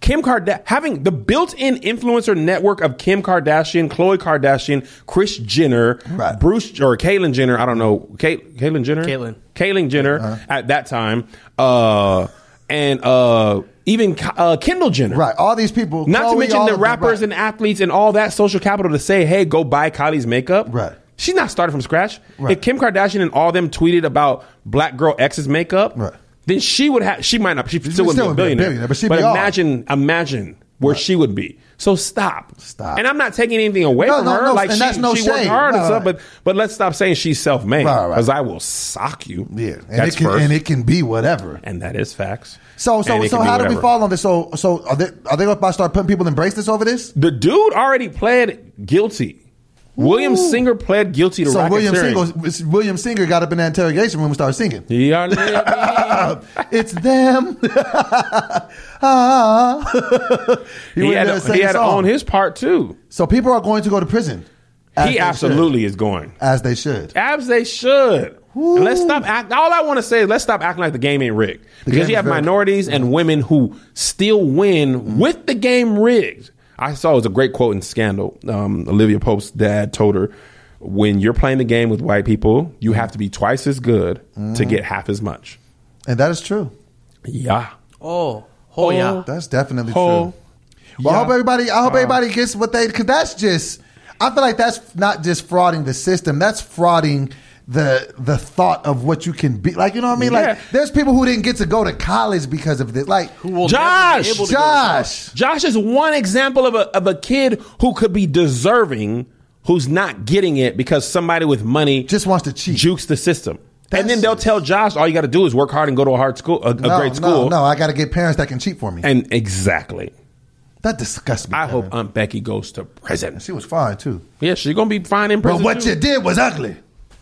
Kim Kardashian, having the built-in influencer network of Kim Kardashian, Khloe Kardashian, Kris Jenner, right. Bruce or Caitlyn Jenner. I don't know, Kate, Caitlyn Jenner, Caitlyn, Caitlyn Jenner uh-huh. at that time, uh, and uh, even uh, Kendall Jenner. Right, all these people. Not Chloe, to mention all the of them, rappers right. and athletes and all that social capital to say, "Hey, go buy Kylie's makeup." Right. She's not starting from scratch. Right. If Kim Kardashian and all them tweeted about Black Girl X's makeup, right. then she would have. She might not. She still wouldn't still be a would be a billionaire. billionaire, but she'd be imagine, imagine where Right. she would be. So stop, Stop. And I'm not taking anything away No, from no, her. no, like and she, that's no she worked shade. hard No, and stuff. right. But but let's stop saying she's self-made Right, right. because I will sock you. Yeah, and That's it can first. and it can be whatever. And that is facts. So so And it so can be how do we whatever. fall on this? So so are they are they about to start putting people in bracelets over this? The dude already pled guilty. William Singer pled guilty to So William racketeering. Singer William Singer got up in that interrogation room and started singing. He are living. It's them. Ah. He went had, there and to, sang he a had to song. own his part too. So people are going to go to prison. as He they absolutely should. is going. As they should. As they should. And let's stop act. All I want to say is let's stop acting like the game ain't rigged. Because game you have is very- minorities and women who still win with the game rigged. I saw it was a great quote in Scandal. Um, Olivia Pope's dad told her, when you're playing the game with white people, you have to be twice as good to get half as much. And that is true. Yeah. Oh, oh, yeah. That's definitely Oh, true. Well, I yeah. hope everybody. I hope Uh. everybody gets what they. Because that's just. I feel like that's not just frauding the system. That's frauding the the thought of what you can be. Like, you know what I mean? Yeah. Like, there's people who didn't get to go to college because of this. Like, Who will Josh! never be able to go to college. Josh. Josh is one example of a of a kid who could be deserving, who's not getting it because somebody with money Just wants to cheat. jukes the system. That's- and then they'll tell Josh, all you got to do is work hard and go to a hard school, a, a no, great school. No, no, I got to get parents that can cheat for me. And exactly. That disgusts me. I Kevin. hope Aunt Becky goes to prison. She was fine too. Yeah, she's gonna be fine in But prison. what too. you did was ugly.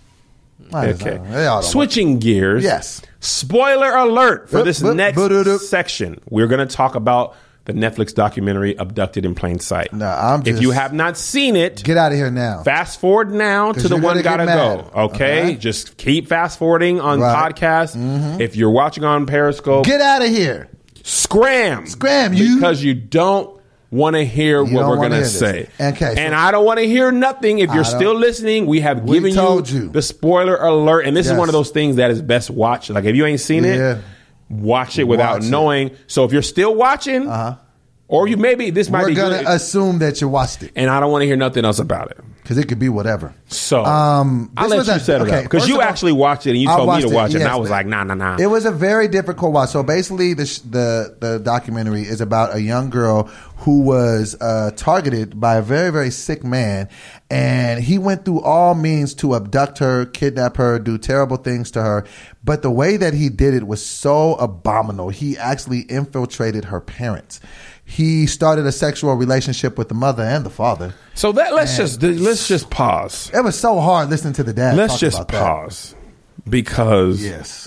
I just Okay. don't know. They all don't Switching gears. Yes. Spoiler alert for Boop, this boop, next boop-doop. section. We're going to talk about the Netflix documentary Abducted in Plain Sight. No, I'm if just- you have not seen it, Get out of here now. fast forward now to 'Cause the you're one gonna gotta get go. mad. Okay? Okay. Just keep fast forwarding on Right. podcasts. If you're watching on Periscope, Get out of here. scram. Scram, you. Because you don't want to hear You what don't we're wanna going to hear say. this. Okay, so- and I don't want to hear nothing. If you're I don't- still listening, we have We given told you, you. the spoiler alert. And this is Yes. one of those things that is best watched. Like if you ain't seen Yeah. it, watch it without Watch it. knowing. So if you're still watching, Uh-huh. or you maybe this might We're be gonna good, assume that you watched it and I don't want to hear nothing else about it. because it could be whatever. So Um, I'll this let was you a- set it okay, up because first you of all, actually watched it and you I told me to watched watch it, and yes, I was but like, nah, nah, nah. It was a very difficult watch. So basically, the sh- the the documentary is about a young girl who was uh, targeted by a very very sick man, and he went through all means to abduct her, kidnap her, do terrible things to her. But the way that he did it was so abominable. He actually infiltrated her parents. He started a sexual relationship with the mother and the father. So that let's just let's just pause. It was so hard listening to the dad. Let's talk just about that. pause because Yes.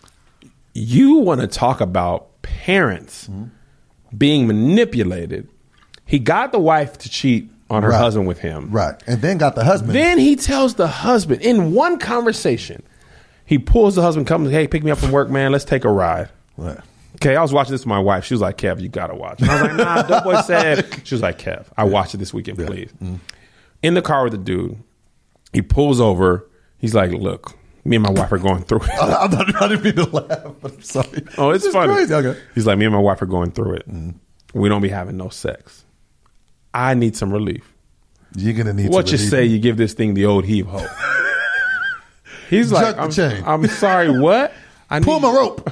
you want to talk about parents being manipulated. He got the wife to cheat on her Right. husband with him. Right. And then got the husband. Then he tells the husband in one conversation, he pulls the husband, comes, hey, pick me up from work, man. Let's take a ride. Right. Okay, I was watching this with my wife. She was like, Kev, you got to watch. And I was like, nah, Doughboy said. She was like, Kev, I watched it this weekend, please. In the car with the dude, he pulls over. He's like, look, me and my wife are going through it. I'm not, I didn't mean to laugh, but I'm sorry. Oh, it's This is funny. crazy. Okay. He's like, me and my wife are going through it. We don't be having no sex. I need some relief. You're going to need What to you relieve say? me. You give this thing the old heave ho. He's like, Jerk the I'm, chain. I'm sorry, what? I Pull need, my rope.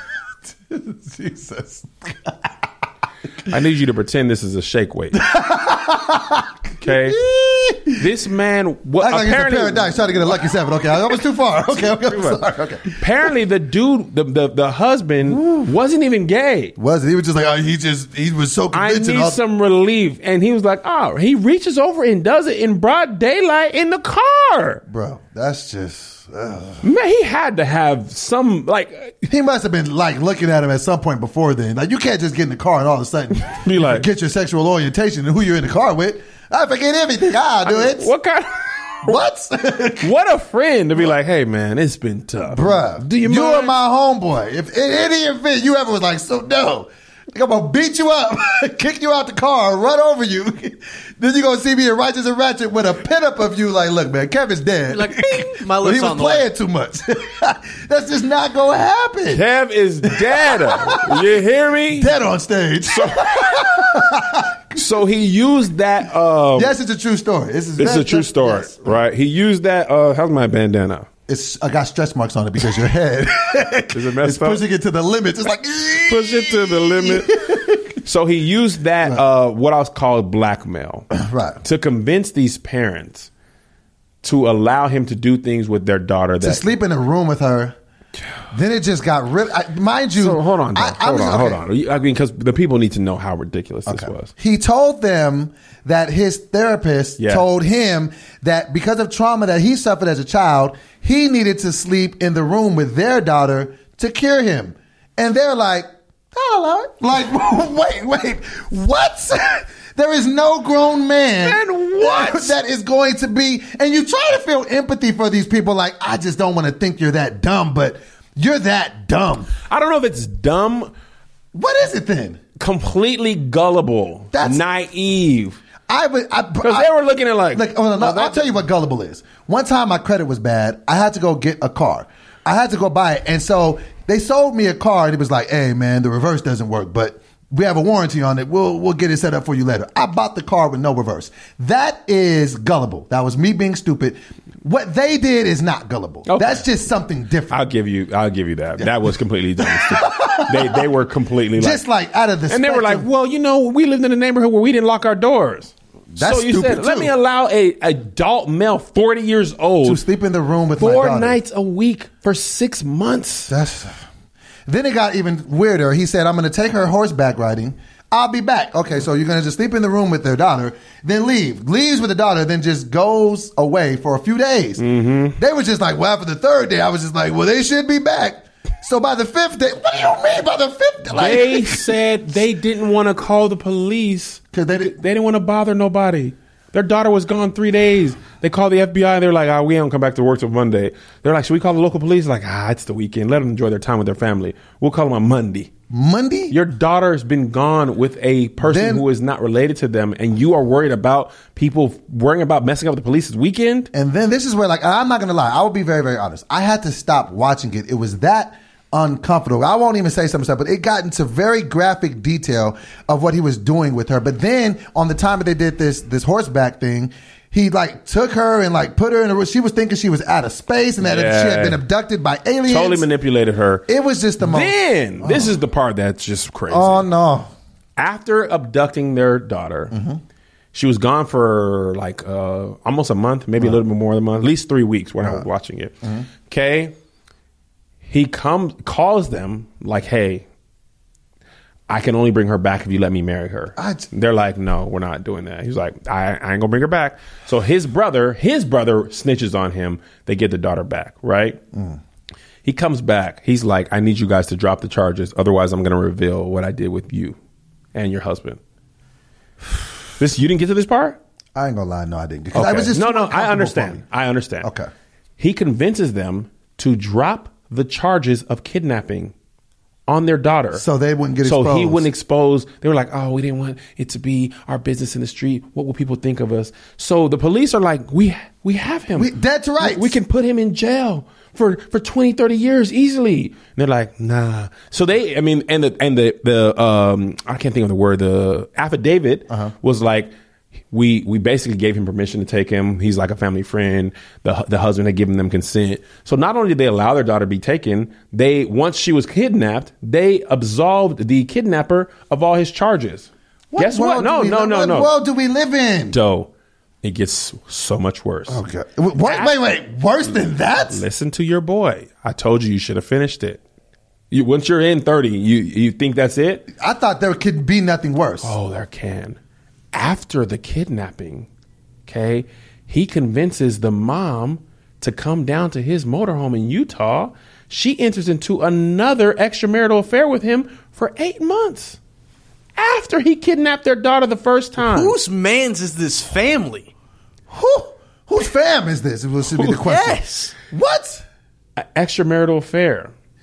Jesus. I need you to pretend this is a shake weight. Okay? This man, what Act like it's a apparently, paradise trying to get a lucky seven. Okay, I was too far. Okay, okay, I'm sorry. Okay. apparently the dude, the the, the husband, wasn't even gay. Was it? He was just like, oh, he just, he was so I convincing. need all- some relief. And he was like, oh, he reaches over and does it in broad daylight in the car. Bro, that's just, ugh. Man, he had to have some, like, He must have been like looking at him at some point before then. Like, you can't just get in the car and all of a sudden Be like- get your sexual orientation and who you're in the car with. I forget everything. I'll do it. what kind What? what a friend to be like, hey, man, it's been tough. Bruh, Do you you mind? are my homeboy. If in any event you ever was like, so no, I'm gonna beat you up, kick you out the car, run over you. Then you're gonna see me in Righteous and Ratchet with a pinup of you like, look, man, Kevin's dead. Like, bing, my But lips he was on the playing left. too much. That's just not gonna happen. Kev is dead. You hear me? Dead on stage. So he used that. Um, Yes, it's a true story. This is This is very- a true story, yes. right? He used that. Uh, how's my bandana? It's I got stretch marks on it because your head Is it messed it's up? pushing it to the limits. It's like Push it to the limit. So he used that, uh, what I was called blackmail, Right. to convince these parents to allow him to do things with their daughter. to That sleep in a room with her. Then it just got really. I, mind you, So hold on, Joe. I- I hold was- on, hold okay. on. I mean, because the people need to know how ridiculous this Okay. was. He told them that his therapist Yeah. told him that because of trauma that he suffered as a child, he needed to sleep in the room with their daughter to cure him. And they're like, oh, like, wait, wait, what? There is no grown man Man, what? that is going to be, and you try to feel empathy for these people. Like, I just don't want to think you're that dumb, but you're that dumb. I don't know if it's dumb, What is it then? completely gullible, That's- naive. I would, I, Because I- they were looking at like, Like, oh, no, no, I'll tell you what gullible is. One time my credit was bad. I had to go get a car. I had to go buy it. And so they sold me a car and it was like, hey, man, the reverse doesn't work, but we have a warranty on it. We'll, we'll get it set up for you later. I bought the car with no reverse. That is gullible. That was me being stupid. What they did is not gullible. Okay. That's just something different. I'll give you, I'll give you that. That was completely dumb. and stupid. they, they were completely like, just like out of the and they were like, spectrum. well, you know, we lived in a neighborhood where we didn't lock our doors. That's so you stupid, said, let too. me allow a adult male, forty years old, to sleep in the room with my four daughter. nights a week for six months. That's. Then it got even weirder. He said, I'm going to take her horseback riding. I'll be back. Okay, so you're going to just sleep in the room with their daughter, then leave. Leaves with the daughter, then just goes away for a few days. Mm-hmm. They were just like, well, after the third day, I was just like, well, they should be back. So by the fifth day, what do you mean by the fifth day? Like, They said they didn't want to call the police 'Cause they they didn't- didn't want to bother nobody. Their daughter was gone three days. They called the F B I. They're like, ah, we don't come back to work till Monday. They're like, should we call the local police? Like, ah, it's the weekend. Let them enjoy their time with their family. We'll call them on Monday. Monday? Your daughter's been gone with a person Then- who is not related to them, and you are worried about people worrying about messing up the police's weekend? And then this is where, like, I'm not going to lie. I will be very, very honest. I had to stop watching it. It was that uncomfortable. I won't even say some stuff, but it got into very graphic detail of what he was doing with her. But then on the time that they did this, this horseback thing, he like took her and like put her in a room. She was thinking she was out of space and that Yeah. she had been abducted by aliens. Totally manipulated her. It was just the most. Then, this is the part that's just crazy. Oh no. After abducting their daughter, she was gone for like uh, almost a month, maybe a little bit more than a month, at least three weeks when I was watching it. Okay. He comes, calls them like, hey, I can only bring her back if you let me marry her. I- They're like, no, we're not doing that. He's like, I, I ain't gonna bring her back. So his brother, his brother snitches on him. They get the daughter back, right? He comes back. He's like, I need you guys to drop the charges. Otherwise, I'm gonna reveal what I did with you and your husband. This, you didn't get to this part? I ain't gonna lie. No, I didn't. 'Cause Okay. I was just no, too no, I uncomfortable for understand. me. I understand. Okay. He convinces them to drop the charges of kidnapping on their daughter. So they wouldn't get So he exposed. wouldn't expose. They were like, oh, we didn't want it to be our business in the street. What will people think of us? So the police are like, we we have him. We- that's right. We, we can put him in jail for, for twenty, thirty years easily. And they're like, nah. So they, I mean, and the, and the, the um, I can't think of the word, the affidavit Uh-huh. was like, we we basically gave him permission to take him. He's like a family friend. The the husband had given them consent. So not only did they allow their daughter to be taken, they once she was kidnapped, they absolved the kidnapper of all his charges. Guess what? world No, do we no, live- no, what no. world do we live in? So it gets so much worse. Okay. Wait, wait, wait. Worse than that? Listen to your boy. I told you you should have finished it. You, once you're in thirty, you you think that's it? I thought there could be nothing worse. Oh, there can. After the kidnapping, okay, he convinces the mom to come down to his motorhome in Utah. She enters into another extramarital affair with him for eight months after he kidnapped their daughter the first time. Whose man's is this family? Who, whose fam is this? It should be the question. Yes. What? An extramarital affair.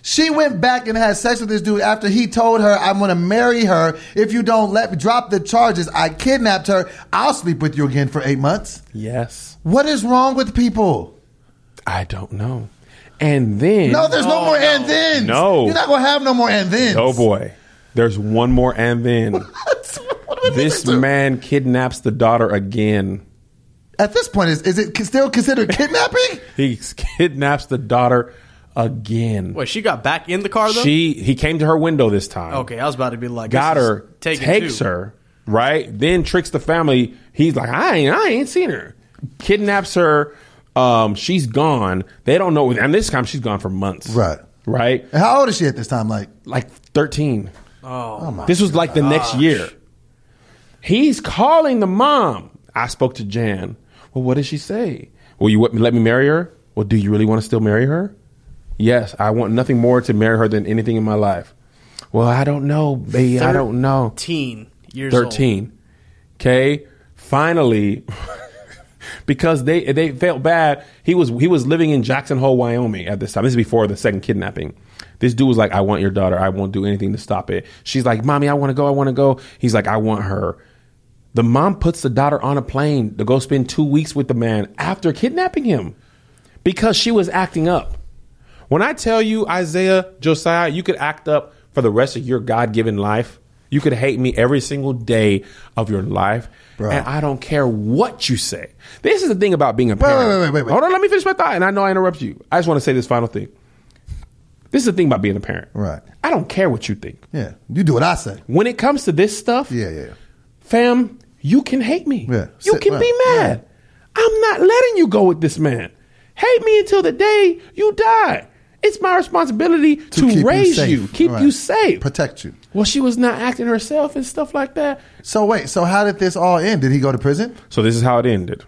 She went back and had sex with this dude after he told her, I'm going to marry her. If you don't let me drop the charges, I kidnapped her. I'll sleep with you again for eight months. Yes. What is wrong with people? I don't know. And then... No, there's no, no more no. and then. No. You're not going to have no more and then. Oh, boy. There's one more and then. What? This man kidnaps the daughter again. At this point, is, is it still considered kidnapping? He kidnaps the daughter again. Wait, she got back in the car, though? She He came to her window this time. Okay, I was about to be like... Got her, takes two. her, right? Then tricks the family. He's like, I ain't, I ain't seen her. Kidnaps her. Um, she's gone. They don't know. And this time, she's gone for months. Right. Right? And how old is she at this time? Like, like thirteen. Oh, oh my This was gosh. like the next year. He's calling the mom. I spoke to Jan. Well, what did she say? Will you let me marry her? Well, do you really want to still marry her? Yes, I want nothing more to marry her than anything in my life. Well, I don't know, baby. I don't know. thirteen years thirteen. old. Okay. Finally, because they they felt bad. He was he was living in Jackson Hole, Wyoming at this time. This is before the second kidnapping. This dude was like, I want your daughter. I won't do anything to stop it. She's like, Mommy, I want to go. I want to go. He's like, I want her. The mom puts the daughter on a plane to go spend two weeks with the man after kidnapping him because she was acting up. When I tell you, Isaiah, Josiah, you could act up for the rest of your God-given life. You could hate me every single day of your life. Bro. And I don't care what you say. This is the thing about being a parent. Wait, wait, wait, wait, wait. Hold on, let me finish my thought. And I know I interrupt you. I just want to say this final thing. This is the thing about being a parent. Right. I don't care what you think. Yeah. You do what I say. When it comes to this stuff, yeah, yeah. fam, you can hate me. Yeah. You Sit, can right. be mad. Yeah. I'm not letting you go with this man. Hate me until the day you die. It's my responsibility to, to keep raise you, you, keep right. you safe. Protect you. Well, she was not acting herself and stuff like that. So wait, so how did this all end? Did he go to prison? So this is how it ended.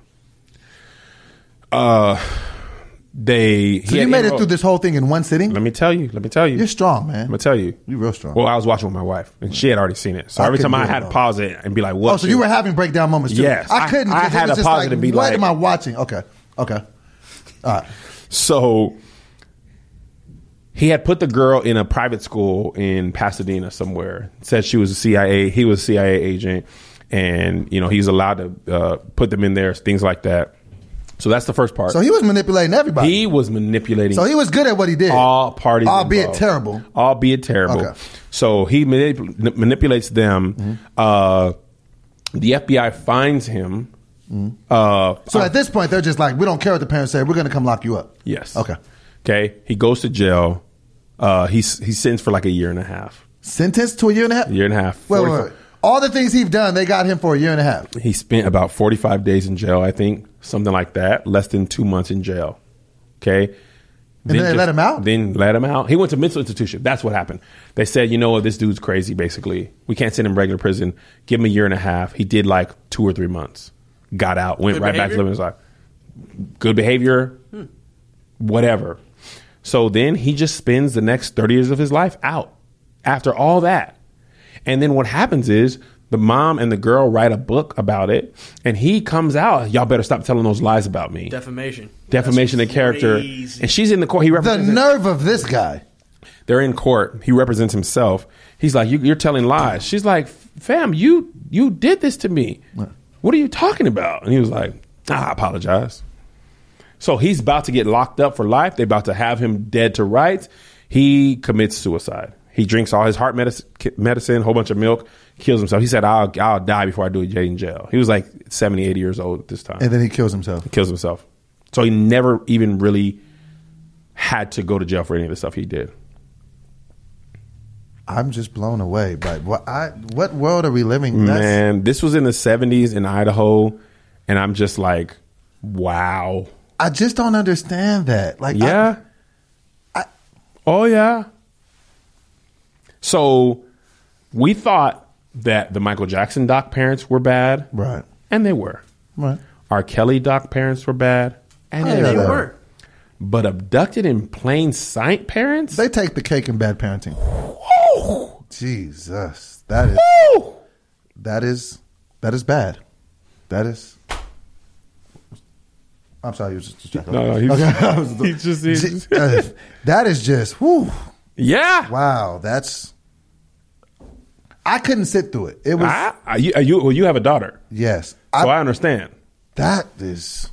Uh, they. So you made enrolled. it through this whole thing in one sitting? Let me tell you. Let me tell you. You're strong, man. I'm gonna tell you. You're real strong. Well, I was watching with my wife, and she had already seen it. So I every time I do had to pause it and be like, "What?" Oh, so you were having breakdown moments too? Yes, I couldn't. I, I had to pause it and be what like, "What am I watching?" Okay, okay, all right. So he had put the girl in a private school in Pasadena somewhere. Said she was a C I A. He was a C I A agent, and you know he was allowed to uh, put them in there, things like that. So that's the first part. So he was manipulating everybody. He was manipulating. So he was good at what he did. All parties, albeit involved. terrible. Albeit terrible. Okay. So he manip- manipulates them. Mm-hmm. Uh, the F B I finds him. Mm-hmm. Uh, so uh, at this point, they're just like, we don't care what the parents say. We're going to come lock you up. Yes. Okay. Okay. He goes to jail. Uh, he's he's sentenced for like a year and a half. Sentenced to a year and a half? A year and a half. Wait, wait, wait. All the things he's done, they got him for a year and a half. He spent about forty-five days in jail, I think, something like that. Less than two months in jail. Okay. And then, then they just, let him out? Then let him out. He went to mental institution. That's what happened. They said, you know what, this dude's crazy, basically. We can't send him regular prison. Give him a year and a half. He did like two or three months. Got out. Went Good right behavior? back to living his life. Good behavior. Hmm. Whatever. So then he just spends the next thirty years of his life out after all that. And then what happens is the mom and the girl write a book about it, and he comes out. Y'all better stop telling those lies about me. Defamation. Defamation of character. And she's in the court. He The represents nerve of this guy. They're in court. He represents himself. He's like, you, you're telling lies. She's like, fam, you you did this to me. What are you talking about? And he was like, ah, I apologize. So he's about to get locked up for life. They're about to have him dead to rights. He commits suicide. He drinks all his heart medicine, medicine, a whole bunch of milk, kills himself. He said, I'll, I'll die before I do it in jail. He was like seventy, eighty years old at this time. And then he kills himself. He kills himself. So he never even really had to go to jail for any of the stuff he did. I'm just blown away by what I what world are we living? That's, Man, this was in the seventies in Idaho, and I'm just like, wow. I just don't understand that. Like, yeah. I, I, oh, yeah. So we thought that the Michael Jackson doc parents were bad. Right. And they were. Right. R. Kelly doc parents were bad. And Oh, they, yeah, were. they were. But abducted in plain sight parents? They take the cake in bad parenting. Woo! Jesus. That is Woo! that is that is bad. That is I'm sorry, you was just distracted. No, no, he's, okay. he's just... He's just uh, that is just whew. Yeah. Wow, that's. I couldn't sit through it. It was I, I, you, you, well, you have a daughter, yes. so I, I understand. that is.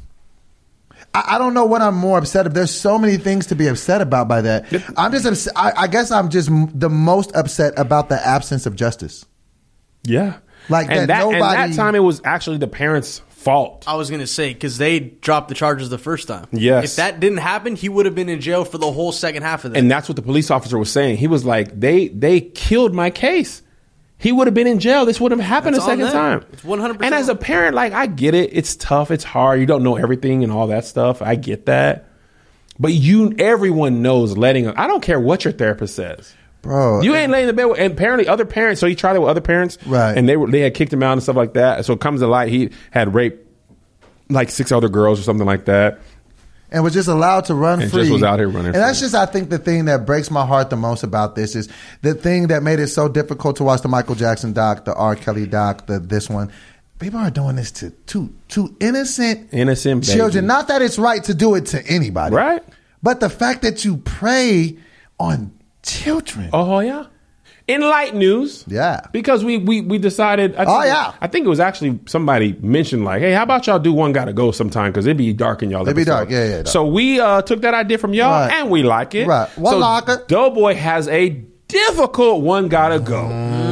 I, I don't know what I'm more upset of. There's so many things to be upset about by that. I'm just. Upset, I, I guess I'm just m- the most upset about the absence of justice. Yeah. Like and that that, nobody- and that time it was actually the parents' fault. I was going to say, because they dropped the charges the first time. Yes. If that didn't happen, he would have been in jail for the whole second half of that. And that's what the police officer was saying. He was like, they they killed my case. He would have been in jail. This wouldn't have happened That's a on second them. time. It's one hundred percent. And as a parent, like, I get it. It's tough. It's hard. You don't know everything and all that stuff. I get that. But you, everyone knows letting, I don't care what your therapist says. Bro, You ain't laying in the bed with, and apparently other parents, so he tried it with other parents. Right. And they were, they had kicked him out and stuff like that. So it comes to light, he had raped like six other girls or something like that. and was just allowed to run And free. just was out here running And that's free. just, I think, the thing that breaks my heart the most about this is the thing that made it so difficult to watch the Michael Jackson doc, the R. Kelly doc, the this one. People are doing this to to to innocent Innocent children. babies. Not that it's right to do it to anybody, Right. But the fact that you prey on children. Oh, yeah. In light news. Yeah. Because we we, we decided. I think, Oh, yeah. I think it was actually somebody mentioned, like, hey, how about y'all do One Gotta Go sometime? Because it'd be dark in y'all. It'd be episode. dark. Yeah, yeah, dark. So we uh, took that idea from y'all Right. and we like it. Right. One so like it. Doughboy has a difficult One Gotta Go.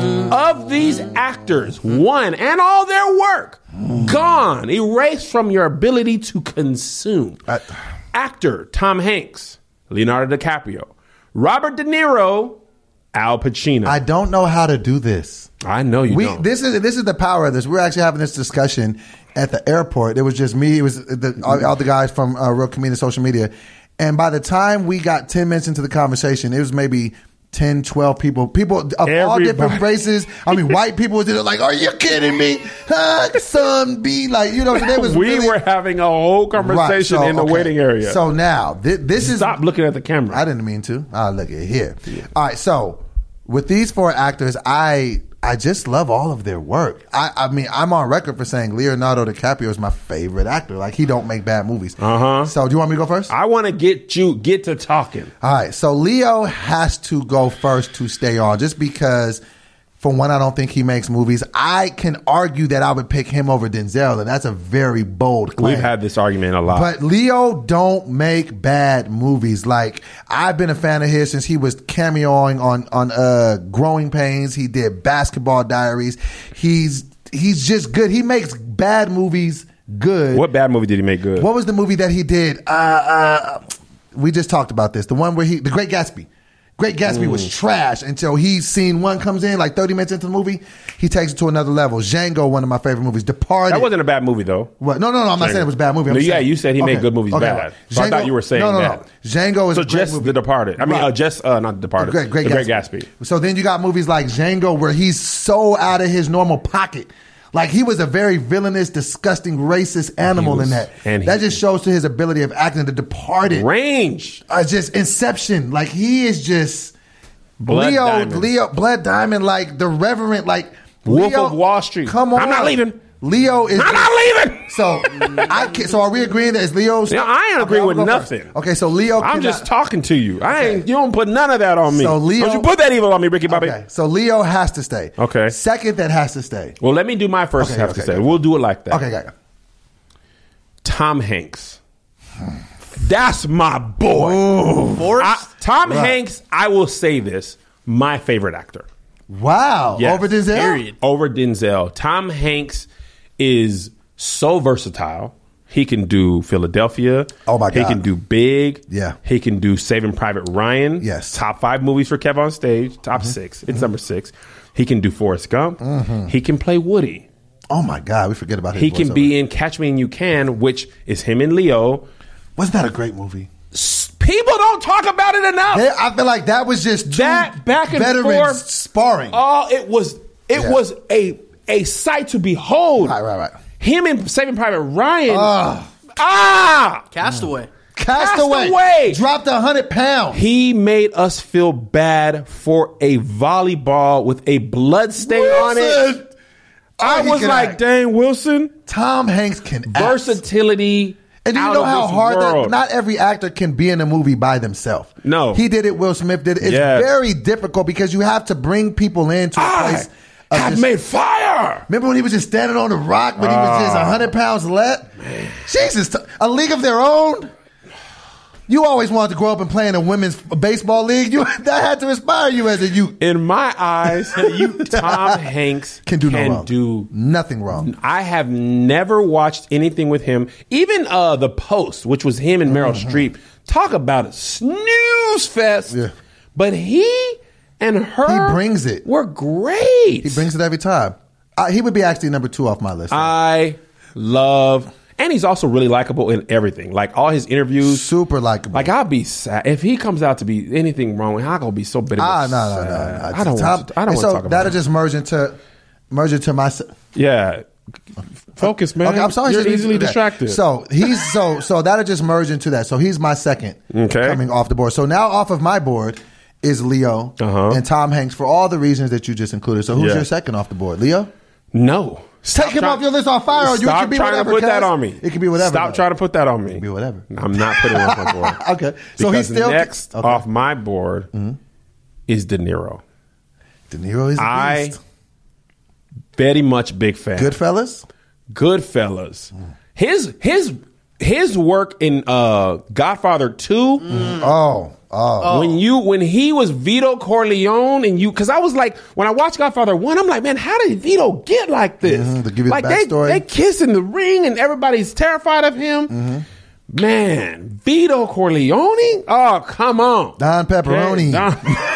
Of these actors, one and all their work, gone, erased from your ability to consume. I- Actor Tom Hanks, Leonardo DiCaprio, Robert De Niro, Al Pacino. I don't know how to do this. I know you we don't. this is this is the power of this. We're actually having this discussion at the airport. It was just me. It was the, all, all the guys from uh, Real Comedian Social Media. And by the time we got ten minutes into the conversation, it was maybe ten, twelve people. People of all Everybody. different races. I mean, white people was there like, "Are you kidding me? Huh, son, be like, you know." They was we really, were having a whole Right, conversation so, in the okay. waiting area. So now th- this is Stop looking at the camera. I didn't mean to. I'll look at here. All right, so with these four actors, I I just love all of their work. I, I mean, I'm on record for saying Leonardo DiCaprio is my favorite actor. Like, he don't make bad movies. Uh-huh. So do you want me to go first? I want to get you get to talking. All right, so Leo has to go first to stay on, just because, for one, I don't think he makes movies. I can argue that I would pick him over Denzel, and that's a very bold claim. We've had this argument a lot. But Leo don't make bad movies. Like, I've been a fan of his since he was cameoing on on uh, Growing Pains. He did Basketball Diaries. He's he's just good. He makes bad movies good. What bad movie did he make good? What was the movie that he did? Uh, uh, we just talked about this. The one where he, The Great Gatsby. Great Gatsby was trash until he scene one comes in, like thirty minutes into the movie. He takes it to another level. Django, one of my favorite movies. Departed. That wasn't a bad movie, though. What? No, no, no. I'm not Django. saying it was a bad movie. I'm No, yeah, saying- you said he made good movies bad. So I thought you were saying no, no, that. No. Django is So a great just movie. The Departed. I mean, Right. uh, just uh, not The Departed. Great, great the Gatsby. Great Gatsby. So then you got movies like Django, where he's so out of his normal pocket. Like, he was a very villainous, disgusting, racist animal was- in that. and That he- just shows to his ability of acting. The Departed. Range. Uh, just Inception. Like, he is just Blood Leo, Diamond. Leo, Blood Diamond, like the Reverend, like Wolf Leo, of Wall Street. Come on, I'm not leaving. Leo is. I'm not leaving. So I can, so are we agreeing that it's Leo's? Yeah, I ain't Okay, agree I'll with go nothing. first. Okay, so Leo. I'm cannot- just talking to you. I ain't. You don't put none of that on me. So Leo- Don't you put that evil on me, Ricky Bobby? Okay, so Leo has to stay. Okay. Second, that has to stay. Well, let me do my first. Okay, have okay, to say, okay. we'll do it like that. Okay, got it. Tom Hanks. That's my boy. Forrest? I- Tom Right. Hanks. I will say this: my favorite actor. Wow, Yes. over Denzel. Period. Over Denzel. Tom Hanks is so versatile. He can do Philadelphia. Oh, my He God. can do Big. Yeah. He can do Saving Private Ryan. Yes. Top five movies for Kev on Stage. Top Mm-hmm. six. It's number six. He can do Forrest Gump. He can play Woody. Oh my God, we forget about his He can voiceover. be in Catch Me and You Can, which is him and Leo. Wasn't that a great movie? S- People don't talk about it enough. Yeah, I feel like that was just two That back and veterans forth sparring. Oh, it was it Yeah. was a a sight to behold. Right, right, right. Him and Saving Private Ryan. Ugh. ah, Castaway. Castaway, Castaway. dropped a hundred pounds. he made us feel bad for a volleyball with a blood stain on it. Wilson. I Oh, he was can like, act. dang, Wilson, Tom Hanks can act. versatility. And do you out know of how this hard that, world. not every actor can be in a movie by themselves. No. He did it, Will Smith did it. It's Yes. very difficult because you have to bring people into a I place. of have just- made fire. Remember when he was just standing on the rock, but he was just one hundred pounds less? Jesus, A League of Their Own? You always wanted to grow up and play in a women's baseball league. You That had to inspire you as a youth. In my eyes, you, Tom Hanks Can do no can wrong. do Nothing wrong. I have never watched anything with him. Even uh, The Post, which was him and Meryl Streep. Talk about a snooze fest. Yeah. But he and her He brings it. were great. He brings it every time. Uh, he would be actually number two off my list. I love, and he's also really likable in everything. Like all his interviews. Super likable. Like I'll be sad if he comes out to be anything wrong. I'm gonna be so bitter. Ah, and no, no, sad. no, no. I don't Tom- want. To, I don't and want so to talk about that'll it. just merge into merge into my. se- Yeah. Focus, man. Okay, I'm sorry. You're Shouldn't- easily okay. distracted. So he's so so that'll just merge into that. So he's my second Okay. coming off the board. So now off of my board is Leo Uh-huh. and Tom Hanks for all the reasons that you just included. So who's Yeah. your second off the board? Leo? no. Take him try- off your list on fire. Or you Stop can be trying whatever. to put that Kaz. on me. It can be whatever. Stop though. trying to put that on me. It can be whatever. I'm not putting it off my board. Okay. So he's Because still next okay. off my board is De Niro. De Niro is a I beast. very much big fan. Goodfellas? Goodfellas. His his his work in uh, Godfather two. Oh. Oh. When you when he was Vito Corleone and you, because I was like, when I watched Godfather one, I'm like, man, how did Vito get like this? Mhm, to give you the like they backstory. they kiss in the ring and everybody's terrified of him. Mm-hmm. Man, Vito Corleone? Oh, come on, Don Pepperoni. Okay, Don-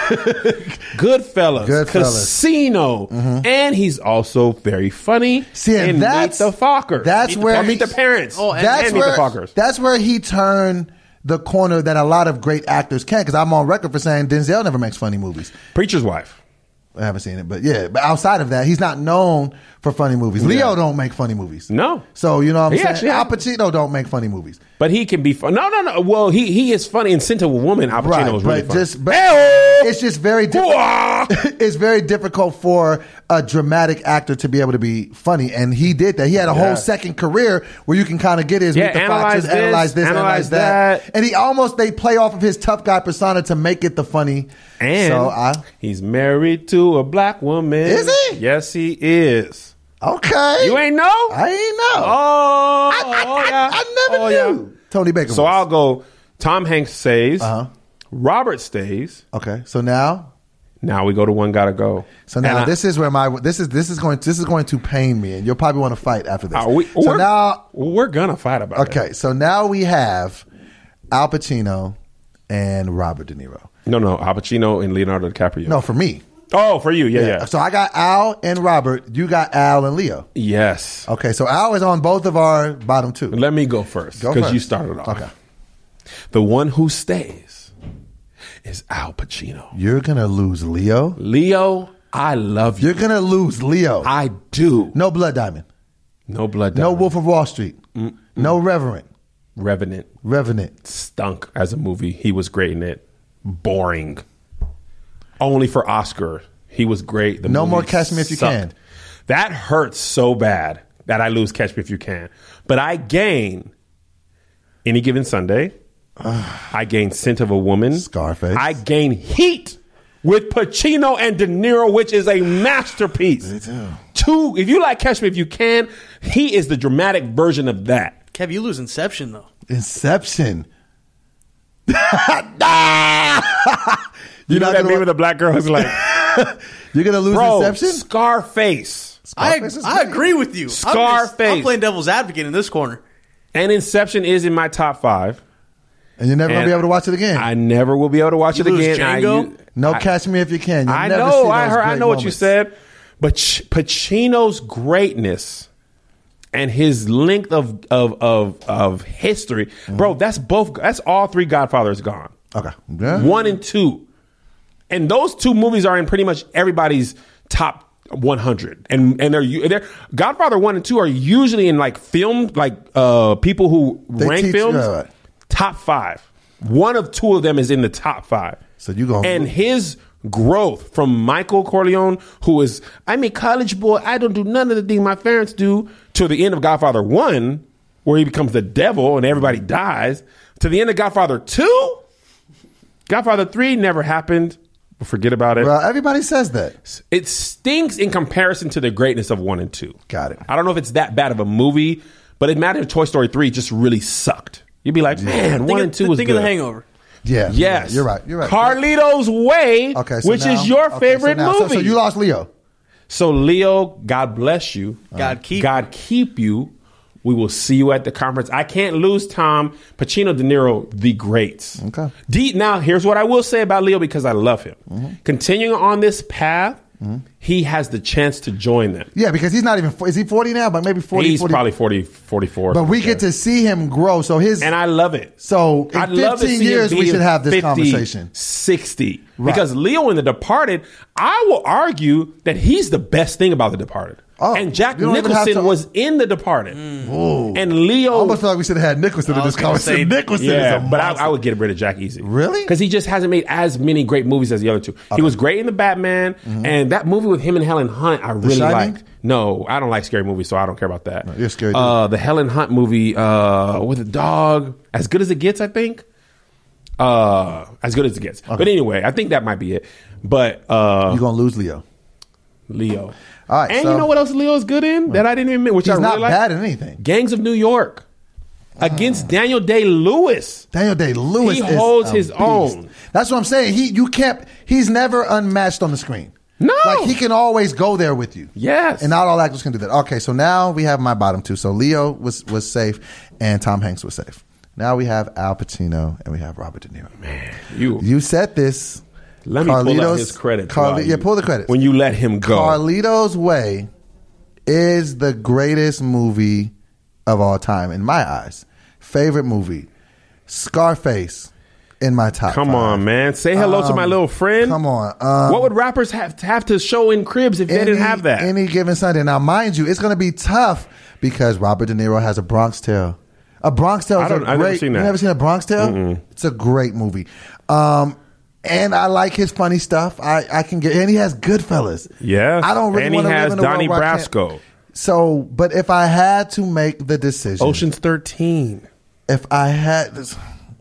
Goodfellas, Goodfellas. Casino, and he's also very funny. See, and in that's- Meet the Fockers. that's Meet the- where or Meet the he's- Parents. Oh, and- That's and Meet where, the Fockers. that's where he turned the corner that a lot of great actors can. Because I'm on record for saying Denzel never makes funny movies. Preacher's Wife. I haven't seen it, but yeah. But outside of that, he's not known for funny movies. Leo don't make funny movies. No. So you know what I'm He saying? actually- Al Pacino don't make funny movies. But he can be fun. No, no, no. Well, he he is funny in Scent of a Woman. Al Pacino Right, is really but funny. just but Hey-oh! it's just very difficult. It's very difficult for a dramatic actor to be able to be funny, and he did that. He had a Yeah. whole second career where you can kind of get his Yeah, Meet the analyze Foxes, this, analyze this, analyze analyze that. that. and he almost they play off of his tough guy persona to make it the funny. And so I he's married to a black woman. Is he? Yes, he is. okay. You ain't know? I ain't know. Oh, I, I, oh, I- yeah. I never Oh, knew. yeah. Tony Baker. So was. I'll go. Tom Hanks stays. Uh-huh. Robert stays. Okay. So now, Now we go to One Gotta Go. so now And I- this is where my this is this is going this is going to pain me, and you'll probably want to fight after this. Are we, so we're, now, we're gonna fight about it. okay. So now we have Al Pacino and Robert De Niro. No, no. Al Pacino and Leonardo DiCaprio. No, for me. Oh, for you. Yeah, yeah. So I got Al and Robert. You got Al and Leo. Yes. Okay. So Al is on both of our bottom two. Let me go first Go because you first. started off. Okay. The one who stays is Al Pacino. You're gonna lose Leo. Leo, I love you. You're gonna lose Leo. I do. No Blood Diamond. No Blood No Diamond. Wolf of Wall Street. No Reverend. Revenant Revenant. stunk as a movie. He was great in it. Boring. Only for Oscar. He was great. The No movie more Catch Me If You sucked. Can. That hurts so bad that I lose Catch Me If You Can. But I gain Any Given Sunday. I gain Scent of a Woman. Scarface. I gain Heat with Pacino and De Niro, which is a masterpiece. Me too. Two, if you like Catch Me If You Can, he is the dramatic version of that. Kev, you lose Inception though. Inception. You're You know not that gonna meme with the black girl who's like, You're gonna lose bro, Inception? Scarface. I, Scarface is I great. agree with you. I'm, just, Scarface. I'm playing devil's advocate in this corner. And Inception is in my top five. And you're never gonna And be able to watch it again. I never will be able to watch You it lose again. I- Django? you- no I- Catch Me If You Can. You'll I never know. see I those heard. I great know what you moments. said. But Ch- Pacino's greatness and his length of of of, of history, Mm-hmm. bro. That's both. That's all three Godfathers gone. Okay. Yeah. One and two, and those two movies are in pretty much everybody's top one hundred. And and they're they're Godfather one and two are usually in like film like uh people who They rank teach- films yeah, right. top five. One of two of them is in the top five. So you gonna- and his growth from Michael Corleone, who is I'm a college boy, I don't do none of the things my parents do, to the end of Godfather one, where he becomes the devil and everybody dies, to the end of Godfather two. Godfather three never happened. Forget about it. Well, everybody says that. It stinks in comparison to the greatness of one and two. Got it. I don't know if it's that bad of a movie, but it mattered if Toy Story three just really sucked. You'd be like, man, one Think and of- two was think good. of The Hangover. Yeah. Yes. You're right. You're right. Carlito's Way, Okay, so which now- is your okay, favorite so now- so- movie. So, you lost Leo. So, Leo, God bless you. God keep God keep you. We will see you at the conference. I can't lose Tom. Pacino, De Niro, the greats. Okay. D, now, here's what I will say about Leo because I love him. Mm-hmm. Continuing on this path, mm-hmm. he has the chance to join them. Yeah, because he's not even, is he forty now? But maybe forty, He's forty. probably forty, forty-four. But we get to see him grow. So his, And I love it. so in I'd love to fifteen see him years, be we should in have this fifty, conversation. sixty. Right. Because Leo in The Departed, I will argue that he's the best thing about The Departed. Oh, and Jack you don't even have Nicholson to- was in The Departed. Whoa. And Leo... I almost feel like we should have had Nicholson in I this was gonna conversation. say- Nicholson Yeah, is a but I, monster. I would get rid of Jack easy. Really? Because he just hasn't made as many great movies as the other two. He was great in The Batman, and that movie with him and Helen Hunt, I really Shining? liked. No, I don't like scary movies, so I don't care about that. you're scared, Uh, the Helen Hunt movie uh, with a dog, As Good as It Gets, I think. Uh, as good as it gets. But anyway, I think that might be it. But uh, You're going to lose Leo. Leo. All right, and so- you know what else Leo is good in that I didn't even admit, which He's I not really like? bad at anything. Gangs of New York against Daniel Day-Lewis. Daniel Day-Lewis He is holds a his beast. own. That's what I'm saying. He, you can't, he's never unmatched on the screen. No. Like, he can always go there with you. Yes. And not all actors can do that. Okay, so now we have my bottom two. So Leo was, was safe and Tom Hanks was safe. Now we have Al Pacino and we have Robert De Niro. Man, you, You said this. let me pull Carlitos- out his credits. Carli- while yeah, you- pull the credits. When you let him go. Carlito's Way is the greatest movie of all time in my eyes. Favorite movie. Scarface in my top Come five. on, man. Say hello to my Um, little friend. Come on. Um, what would rappers have to, have to show in cribs if they any, didn't have that? Any given Sunday. Now, mind you, it's going to be tough because Robert De Niro has a Bronx Tale. A Bronx Tale I is don't- a I've great. never seen that. You never seen a Bronx Tale? Mm-mm. It's a great movie. Um, and I like his funny stuff. I, I can get, and he has Goodfellas. Yes. I don't really And he want to has live in a Donnie world where I can't- Brasco. So, but if I had to make the decision, Ocean's thirteen. if I had this,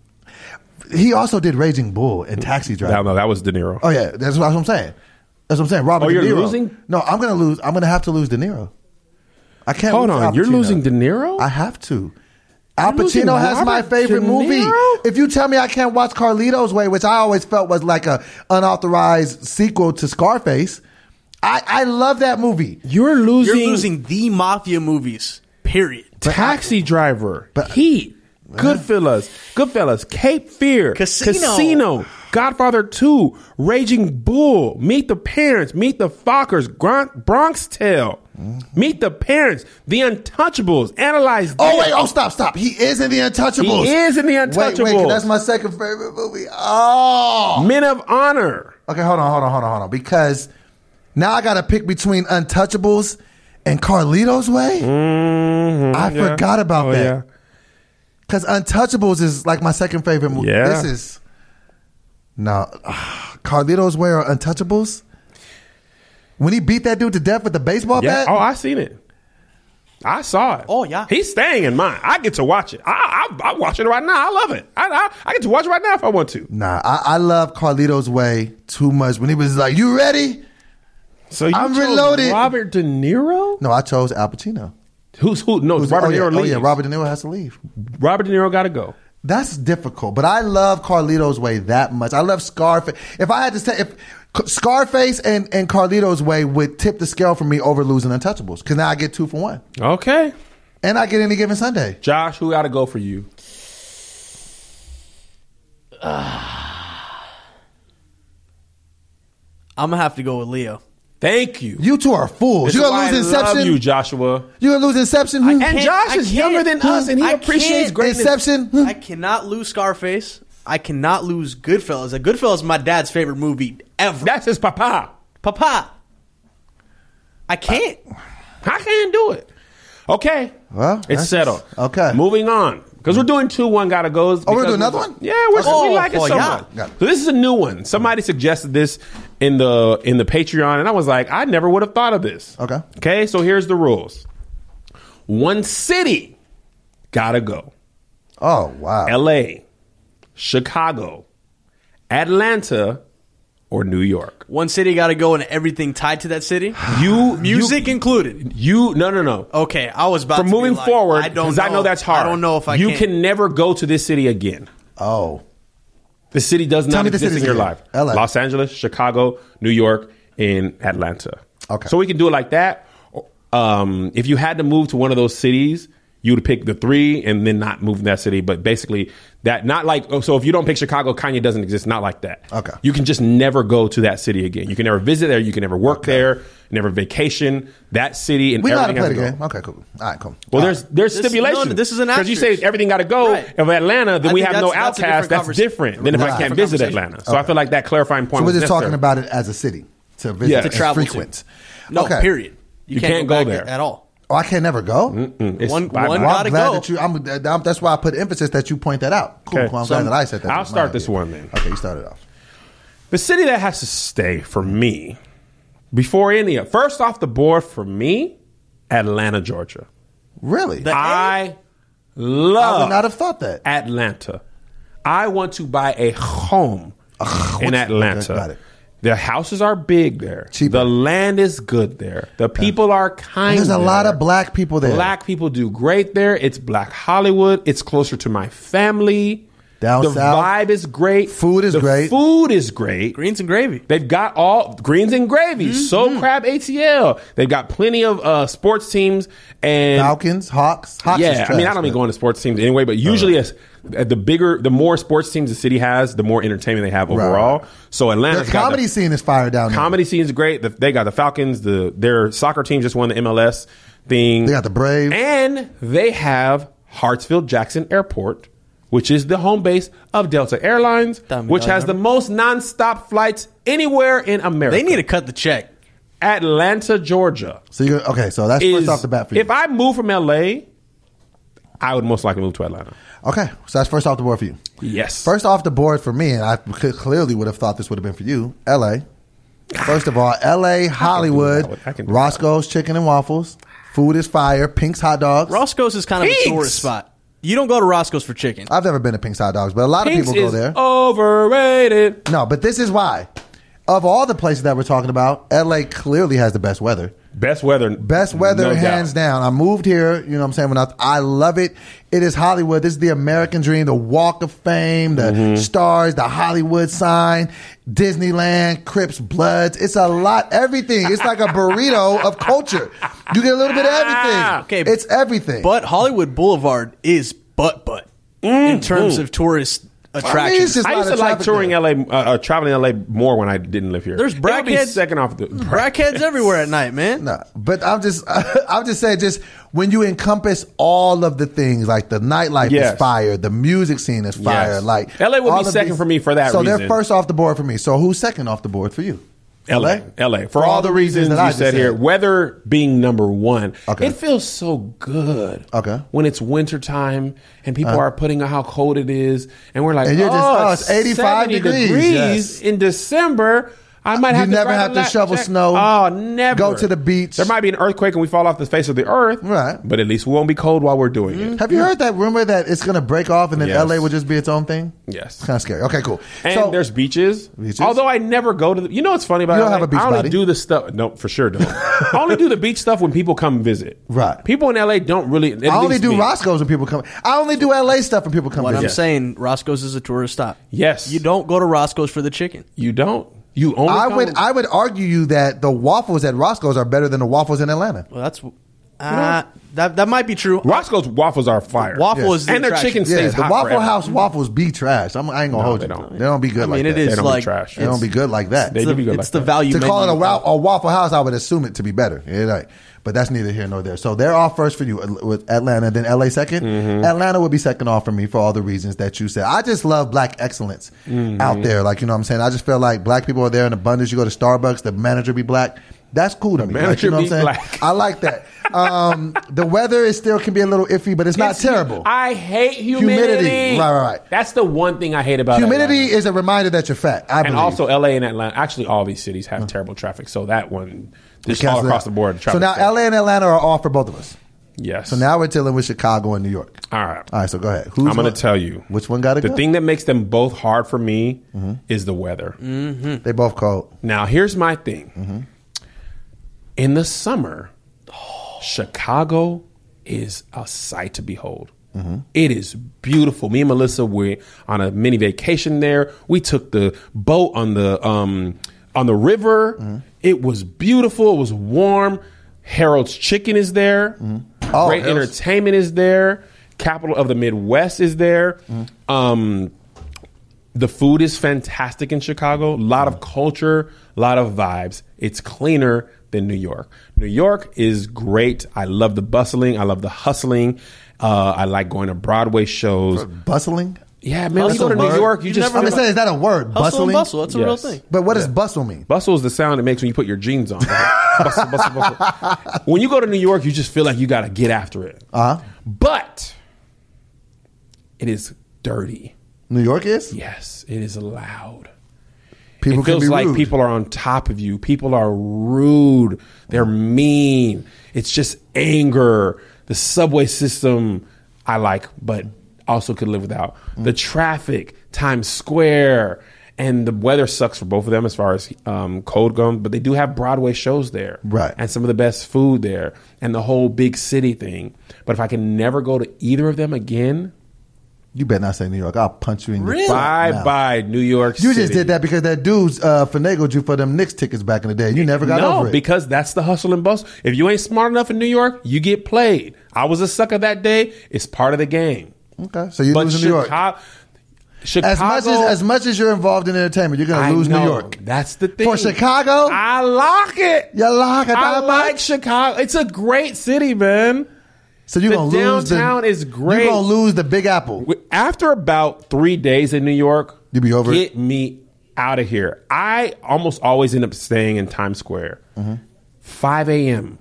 he also did Raging Bull and Taxi Driver. No, no, that was De Niro. Oh yeah, that's what I'm saying. That's what I'm saying. Robert Oh, De you're Niro. losing? No, I'm gonna lose. I'm gonna have to lose De Niro. I can't. Hold lose on, Al you're Pacino. losing De Niro? I have to. Al You're losing Pacino has my Robert favorite De movie. Niro? If you tell me I can't watch Carlito's Way, which I always felt was like a unauthorized sequel to Scarface, I, I love that movie. You're losing, You're losing the mafia movies. Period. Taxi Driver, But- Heat, Goodfellas, Goodfellas, Cape Fear, Casino. Casino, Godfather two, Raging Bull, Meet the Parents, Meet the Fockers, Gron- Bronx Tale, Meet the Parents, The Untouchables, Analyze Oh This. wait! Oh stop! Stop! He is in the Untouchables. He is in The Wait, wait! 'cause Untouchables. That's my second favorite movie. Oh. Men of Honor. Okay, hold on, hold on, hold on, hold on. Because now I got to pick between Untouchables and Carlito's Way. Mm-hmm, I yeah. forgot about Oh, that. yeah. Because Untouchables is like my second favorite movie. Yeah. This is no Carlito's Way or Untouchables. When he beat that dude to death with the baseball Yeah. bat. Oh, I seen it. I saw it. Oh, yeah. He's staying in mine. I get to watch it. I, I, I'm watching it right now. I love it. I, I, I get to watch it right now if I want to. Nah, I, I love Carlito's Way too much. When he was like, "You ready?" So you I'm chose reloaded. Robert De Niro? No, I chose Al Pacino. Who's who? No, it's Who's- Robert oh, De yeah, Niro oh leaves. yeah, Robert De Niro has to leave. Robert De Niro got to go. That's difficult, but I love Carlito's Way that much. I love Scarface. If I had to say, if Scarface and, and Carlito's Way would tip the scale for me over losing Untouchables, because now I get two for one, Okay. and I get Any Given Sunday. Josh, who got to go for you? I'm gonna have to go with Leo. Thank you. You two are fools. This You're is gonna why lose I love Inception. you, Joshua. You're gonna lose Inception. Hmm? And can't- Josh I is can't- younger than us, and he I appreciates can't- greatness. Inception. Hmm? I cannot lose Scarface. I cannot lose Goodfellas. Like, Goodfellas is my dad's favorite movie ever. That's his papa. Papa. I can't. I can't do it. Okay. Well, it's that's- settled. okay. Moving on. Because we're doing two one gotta goes. Oh, we're because doing another one? Yeah, we're, Oh, we like it oh, so yeah. much. Got it. So this is a new one. Somebody suggested this in the in the Patreon, and I was like, I never would have thought of this. Okay. Okay, so here's the rules. One city gotta go. Oh, wow. L A, Chicago, Atlanta, or New York. One city got to go and everything tied to that city? You Music you, included. You no no no. Okay, I was about For to moving be like, forward, I don't because know. I know that's hard. I don't know if I you can. can never go to this city again. Oh. The city does Tell not me the exist in cities your again. life. L A. Los Angeles, Chicago, New York, and Atlanta. Okay. So we can do it like that. Um, if you had to move to one of those cities, you would pick the three and then not move in that city. But basically, that not like oh, so if you don't pick Chicago, Kanye doesn't exist. Not like that. Okay. You can just never go to that city again. You can never visit there. You can never work Okay. there. Never vacation that city. And We got to everything play has the to go. game. Okay, cool. All right, cool. Well, All there's right. there's This- stipulations. no, this is an because you say asterisk. everything got to go. Right. Of Atlanta, then I we think have no that's- that's a outcast. different That's conversation. different than if Right. I can't Different visit conversation. Atlanta. So I feel like that clarifying point. So we're was just talking necessary. about it as a city to visit Yeah. and To travel to. frequent. No, Okay. period. You, You can't, can't go, go back there. at all. Oh, I can never go? It's One- by one my- Well, gotta I'm glad go. that you. I'm, I'm, that's why I put emphasis that you point that out. Cool. Okay. cool. I'm So glad that I said that. I'll was my start this idea. one then. Okay, you started off. The city that has to stay for me before any of first off the board for me, Atlanta, Georgia. Really? The- I I love would not have thought that. Atlanta. I want to buy a home in Atlanta. Got it. The houses are big there. Cheaper. The land is good there. The people are kind. There's a lot there. of black people there. Black people do great there. It's Black Hollywood. It's closer to my family. Down the south. vibe is great. Food is the great. Food is great. Greens and gravy. They've got all greens and gravy. Mm-hmm. Soul Crab A T L. They've got plenty of uh, sports teams and Falcons, Hawks. Hawks is yeah, I mean, trash, I don't mean but- going to sports teams anyway, but usually as the bigger, the more sports teams the city has, the more entertainment they have Right, overall. right. So Atlanta's Their got comedy the, scene is fire down there. comedy scene is great. The, they got the Falcons. The their soccer team just won the M L S thing. They got the Braves. and they have Hartsfield Jackson Airport, which is the home base of Delta Airlines, Damn, which I has the remember. most nonstop flights anywhere in America. They need to cut the check. Atlanta, Georgia. So you okay? So that's Is, first off the bat for you. if I move from L A, I would most likely move to Atlanta. Okay, so that's first off the board for you. Yes. First off the board for me, and I c- clearly would have thought this would have been for you, L A. First of all, L A, Hollywood, that. I can do Roscoe's Chicken and Waffles, food is fire, Pink's Hot Dogs. Roscoe's is kind of Pink's. a tourist spot. You don't go to Roscoe's for chicken. I've never been to Pink's Hot Dogs, but a lot Pink's of people go is there. overrated. No, but this is why. Of all the places that we're talking about, L A clearly has the best weather. Best weather. Best weather, no hands doubt. down. I moved here, you know what I'm saying? When I, I love it. It is Hollywood. This is the American dream, the Walk of Fame, the Mm-hmm. stars, the Hollywood sign, Disneyland, Crips, Bloods. It's a lot, everything. It's like a burrito of culture. You get a little bit of everything. Okay, It's everything. But Hollywood Boulevard is butt butt in terms of tourist attractions. it's just- I a lot used to of like traffic touring there. L A, uh, uh, traveling L A more when I didn't live here. There's It would be brackheads- second off the Brackheads everywhere at night, man. No, but I'm just, I'm just saying, just when you encompass all of the things, like the nightlife Yes. is fire, the music scene is fire, Yes. like L A would be all of second for me for that So reason. they're first off the board for me. So who's second off the board for you? L A, L A. For, all the reasons, that you I just said here, said. weather being number one, Okay. it feels so good. Okay. When it's wintertime and people are putting out how cold it is, and we're like, And you're just, oh, oh, it's eighty-five seventy degrees, degrees yes. in December. I might You have to never grab have a to lap shovel jack- snow. Oh, never. Go to the beach. There might be an earthquake and we fall off the face of the earth. Right. But at least we won't be cold while we're doing it. Have you heard that rumor that it's going to break off and then Yes. L A will just be its own thing? Yes. It's kind of scary. Okay, cool. And so, there's beaches. Beaches? Although I never go to the, you know what's funny about You don't L A? have a beach I only body. do the stuff. No, for sure don't. I only do the beach stuff when people come visit. Right. People in L A don't really. at I only least do me. Roscoe's when people come. I only do L A stuff when people come. What visit. I'm saying, Roscoe's is a tourist stop. Yes. You don't go to Roscoe's for the chicken. You don't. You only. I come- would I would argue you that the waffles at Roscoe's are better than the waffles in Atlanta. Well, that's uh, that that might be true. Roscoe's waffles are fire. Waffle Yes. is the and their attraction. chicken Yeah, stays the hot Waffle forever. House waffles be trash. I'm, I ain't gonna No, hold they you. don't. They don't be good I mean, like it that. is They don't be like trash. They don't be good like that. They It's do the, be good it's like the that. value To call it a, menu. wa- a Waffle House, I would assume it to be better. Yeah, right. But that's neither here nor there. So they're off first for you uh, with Atlanta, then L A second. Mm-hmm. Atlanta would be second off for me for all the reasons that you said. I just love black excellence Mm-hmm. out there. Like, you know what I'm saying? I just feel like black people are there in abundance. You go to Starbucks, the manager be black. That's cool to me. Like, manager you know what be I'm saying? black. I like that. Um, the weather is still can be a little iffy, but it's not It's- terrible. I hate humidity. Humidity. Right, right, right. That's the one thing I hate about Humidity Atlanta. is a reminder that you're fat. I And believe. also L A and Atlanta. Actually, all these cities have terrible traffic. So that one, just all Cancel across that. the board. So now L A and Atlanta are off for both of us. Yes. So now we're dealing with Chicago and New York. All right. All right, so go ahead. Who's I'm going one- to tell you. Which one got to The go? thing that makes them both hard for me Mm-hmm. is the weather. They both cold. Now, here's my thing. Mm-hmm. In the summer, Chicago is a sight to behold. Mm-hmm. It is beautiful. Me and Melissa were on a mini vacation there. We took the boat on the um, on the river. Mm-hmm. It was beautiful. It was warm. Harold's Chicken is there. Oh, Great Harold's- entertainment is there. Capital of the Midwest is there. Um, the food is fantastic in Chicago. A lot of culture, a lot of vibes. It's cleaner than New York. New York is great. I love the bustling. I love the hustling. Uh, I like going to Broadway shows. Bustling? Yeah, man. When you go to Hustle New word? York, you, You just never I'm feel going to say, is that a word? Hustle Bustling? and bustle. That's a real Yes. thing. But what does bustle mean? Bustle is the sound it makes when you put your jeans on. bustle, bustle, bustle. When you go to New York, you just feel like you got to get after it. Uh-huh. But it is dirty. New York is? Yes, it is loud. People It feels can be like rude. people are on top of you. People are rude. They're mean. It's just anger. The subway system I like, but also could live without. Mm. The traffic, Times Square, and the weather sucks for both of them as far as um, cold goes. But they do have Broadway shows there, Right. And some of the best food there, and the whole big city thing. But if I can never go to either of them again, You better not say New York. I'll punch you in your Really? fucking bye mouth. bye New York City. You just did that because that dude's uh, finagled you for them Knicks tickets back in the day. You never got no, over it. because that's the hustle and bustle. If you ain't smart enough in New York, you get played. I was a sucker that day. It's part of the game. Okay, so you But lose in New York. Chicago, Chicago, As much as as much as you're involved in entertainment, you're going I to lose know. New York. That's the thing. For Chicago? I like it. You like it I that like much? Chicago. It's a great city, man. So you're the going to lose the downtown is great. You're going to lose the Big Apple. After about three days in New York, You be over get it? me out of here. I almost always end up staying in Times Square. Mm-hmm. five a.m.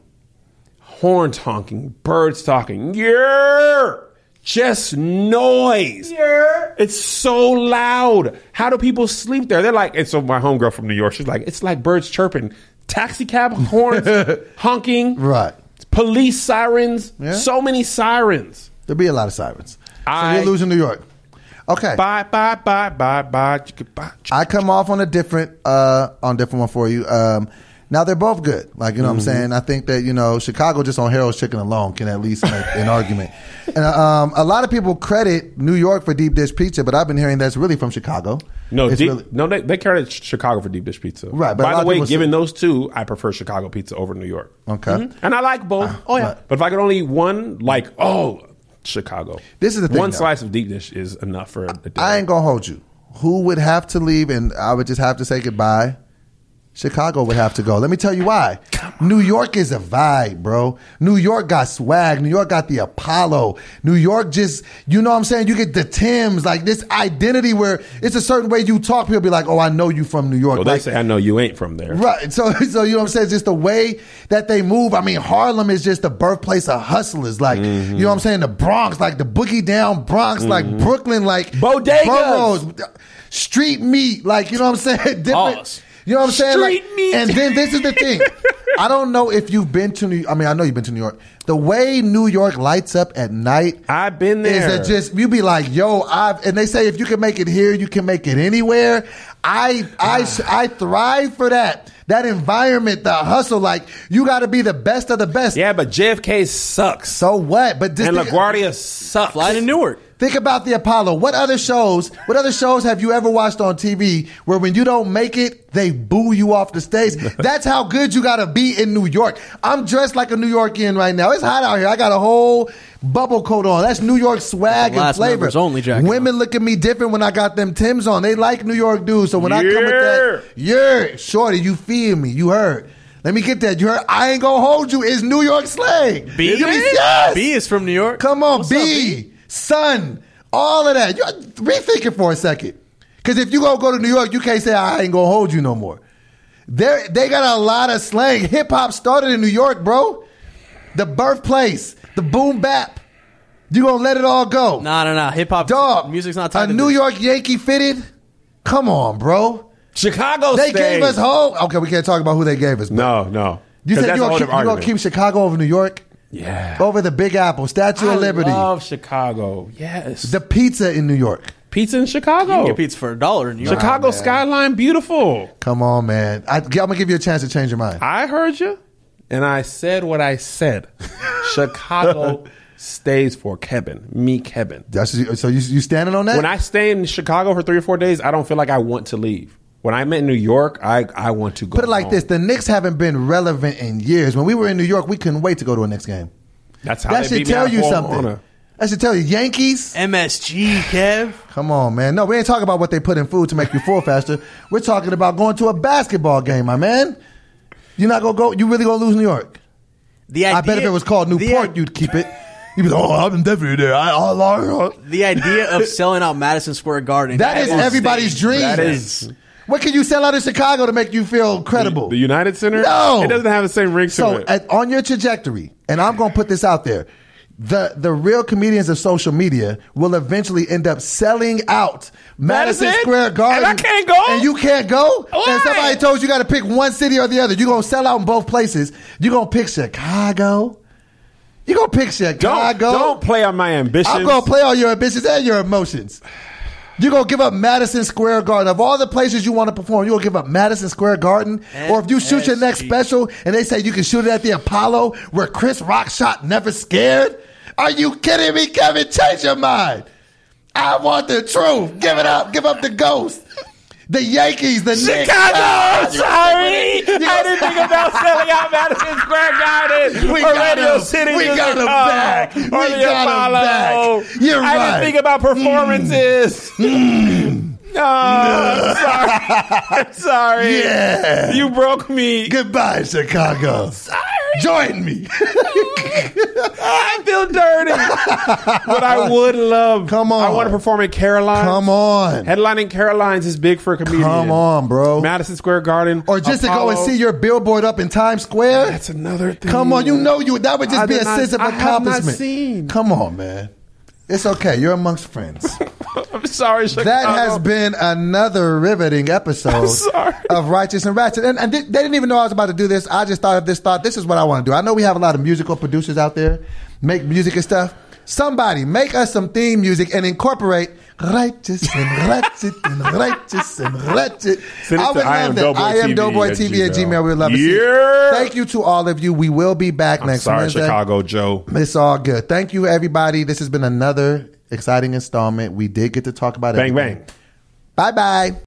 Horns honking, birds talking. Yeah, just noise. Yeah, it's so loud. How do people sleep there? They're like, and so my homegirl from New York, she's like, it's like birds chirping, taxi cab horns honking, Right. police sirens, Yeah. so many sirens. There'll be a lot of sirens. I- so you're losing New York. Okay. Bye, bye, bye, bye, bye. Bye. I come off on a different uh on a different one for you. Um now they're both good. Like, you know Mm-hmm. what I'm saying? I think that, you know, Chicago just on Harold's Chicken alone can at least make an argument. And um a lot of people credit New York for deep dish pizza, but I've been hearing that's really from Chicago. No, It's deep, really- no, they, they carry Chicago for deep dish pizza. Right, but a By lot the of way, people say- given those two, I prefer Chicago pizza over New York. Okay. And I like both. Oh, yeah. But if I could only eat one, like, oh, Chicago. This is the thing, One though. slice of deep dish is enough for a day. I ain't gonna hold you. Who would have to leave and I would just have to say goodbye? Chicago would have to go. Let me tell you why. New York is a vibe, bro. New York got swag. New York got the Apollo. New York just, you know what I'm saying? You get the Timbs, like this identity where it's a certain way you talk. People be like, oh, I know you from New York. Well, they Like, say, I know you ain't from there. right. So, so you know what I'm saying? Just the way that they move. I mean, Harlem is just the birthplace of hustlers. Like, Mm-hmm. you know what I'm saying? The Bronx, like the boogie down Bronx, like Brooklyn, like Bodegas. boroughs, street meat, like, you know what I'm saying? Different. Pause. You know what I'm saying? Street Like, meat. And then this is the thing. I don't know if you've been to New I mean, I know you've been to New York. The way New York lights up at night. I've been there. Is that just, you be like, yo, I've, and they say if you can make it here, you can make it anywhere. I, I, I thrive for that. That environment, the hustle, like, you got to be the best of the best. Yeah, but J F K sucks. So what? But this and thing- LaGuardia sucks. Fly to Newark. Think about the Apollo. What other shows, what other shows have you ever watched on T V where when you don't make it, they boo you off the stage? That's how good you gotta be in New York. I'm dressed like a New Yorkian right now. It's hot out here. I got a whole bubble coat on. That's New York swag and Last flavor. members only jacket Women look at me different when I got them Timbs on. They like New York dudes. So when I come with that, yeah, shorty, you feel me. You heard. Let me get that. You heard? I ain't gonna hold you. It's New York slang. B, You be- yes. B is from New York. Come on, What's B, up, B? son, all of that. You rethink it for a second. Because if you gonna go to New York, you can't say I ain't gonna hold you no more. They they got a lot of slang. Hip hop started in New York, bro. The birthplace, the boom bap. You gonna let it all go? Nah, nah, nah. Hip hop. Dog, Music's not tied a to New this. York Yankee fitted. Come on, bro. Chicago They stays. gave us home. Okay, we can't talk about who they gave us. But No, no. you 'Cause said that's you a whole gonna, keep, different you gonna argument. keep Chicago over New York? Yeah. Over the Big Apple, Statue I of Liberty. love Chicago. Yes. The pizza in New York. Pizza in You Chicago. can get pizza for a dollar in New York. Chicago man. skyline, beautiful. Come on, man. I, I'm going to give you a chance to change your mind. I heard you, and I said what I said. Chicago stays for Kevin. Me, Kevin. That's, so you, you standing on that? When I stay in Chicago for three or four days, I don't feel like I want to leave. When I'm in New York, I, I want to go Put it like home. this. The Knicks haven't been relevant in years. When we were in New York, we couldn't wait to go to a Knicks game. That's how That they should beat me tell out of you Fort something. Warner. That should tell you. Yankees? M S G, Kev. Come on, man. No, we ain't talking about what they put in food to make you full faster. We're talking about going to a basketball game, my man. You're not going to go. You really going to lose New York? The idea, I bet if it was called Newport, the, you'd keep it. You'd be like, oh, I'm definitely there. I, I, I, I. the idea of selling out Madison Square Garden. That is on everybody's stage. dream. That is. What can you sell out in Chicago to make you feel credible? The United Center? No. It doesn't have the same ring to So it. at, on your trajectory, and I'm going to put this out there, the the real comedians of social media will eventually end up selling out Madison Madison? Square Garden. And I can't go? And you can't go? Why? And somebody told you you got to pick one city or the other. You're going to sell out in both places. You're going to pick Chicago. You're going to pick Chicago. don't, don't play on my ambitions. I'm going to play all your ambitions and your emotions. You're going to give up Madison Square Garden. Of all the places you want to perform, you're going to give up Madison Square Garden? Or if you shoot your next special and they say you can shoot it at the Apollo where Chris Rock shot Never Scared? Are you kidding me, Kevin? Change your mind. I want the truth. Give it up. Give up the ghost. The Yankees, the Knicks. Chicago! Ah, I'm sorry! I didn't think about selling out Madison Square Garden We or got Radio him. City. We Music got him Hall back. Or We the got him Apollo. back. You're I right. didn't think about performances. No, I'm sorry. I'm sorry. Yeah. You broke me. Goodbye, Chicago. Sorry. Join me. I feel dirty. But I would love. Come on. I want to perform at Caroline's. Come on. Headlining Caroline's is big for a comedian. Come on, bro. Madison Square Garden. Or just Apollo. to go and see your billboard up in Times Square. That's another thing. Come on, you know you that would just I be did a not- sense of I have not accomplishment. seen. Come on, man. It's okay. You're amongst friends. I'm sorry, Chicago. That has been another riveting episode I'm sorry. of Righteous and Ratchet. And, and they they didn't even know I was about to do this. I just thought of this thought. This is what I want to do. I know we have a lot of musical producers out there, make music and stuff. Somebody make us some theme music and incorporate Righteous and Ratchet and Righteous and Ratchet. Send it I to would I am love that. Doughboy I am T V Doughboy at T V at Gmail. Gmail. We would love to see Yeah. it. Thank you to all of you. We will be back I'm next sorry, Wednesday. Chicago Joe. It's all good. Thank you, everybody. This has been another exciting installment. We did get to talk about it. Bang, bang. Bye-bye.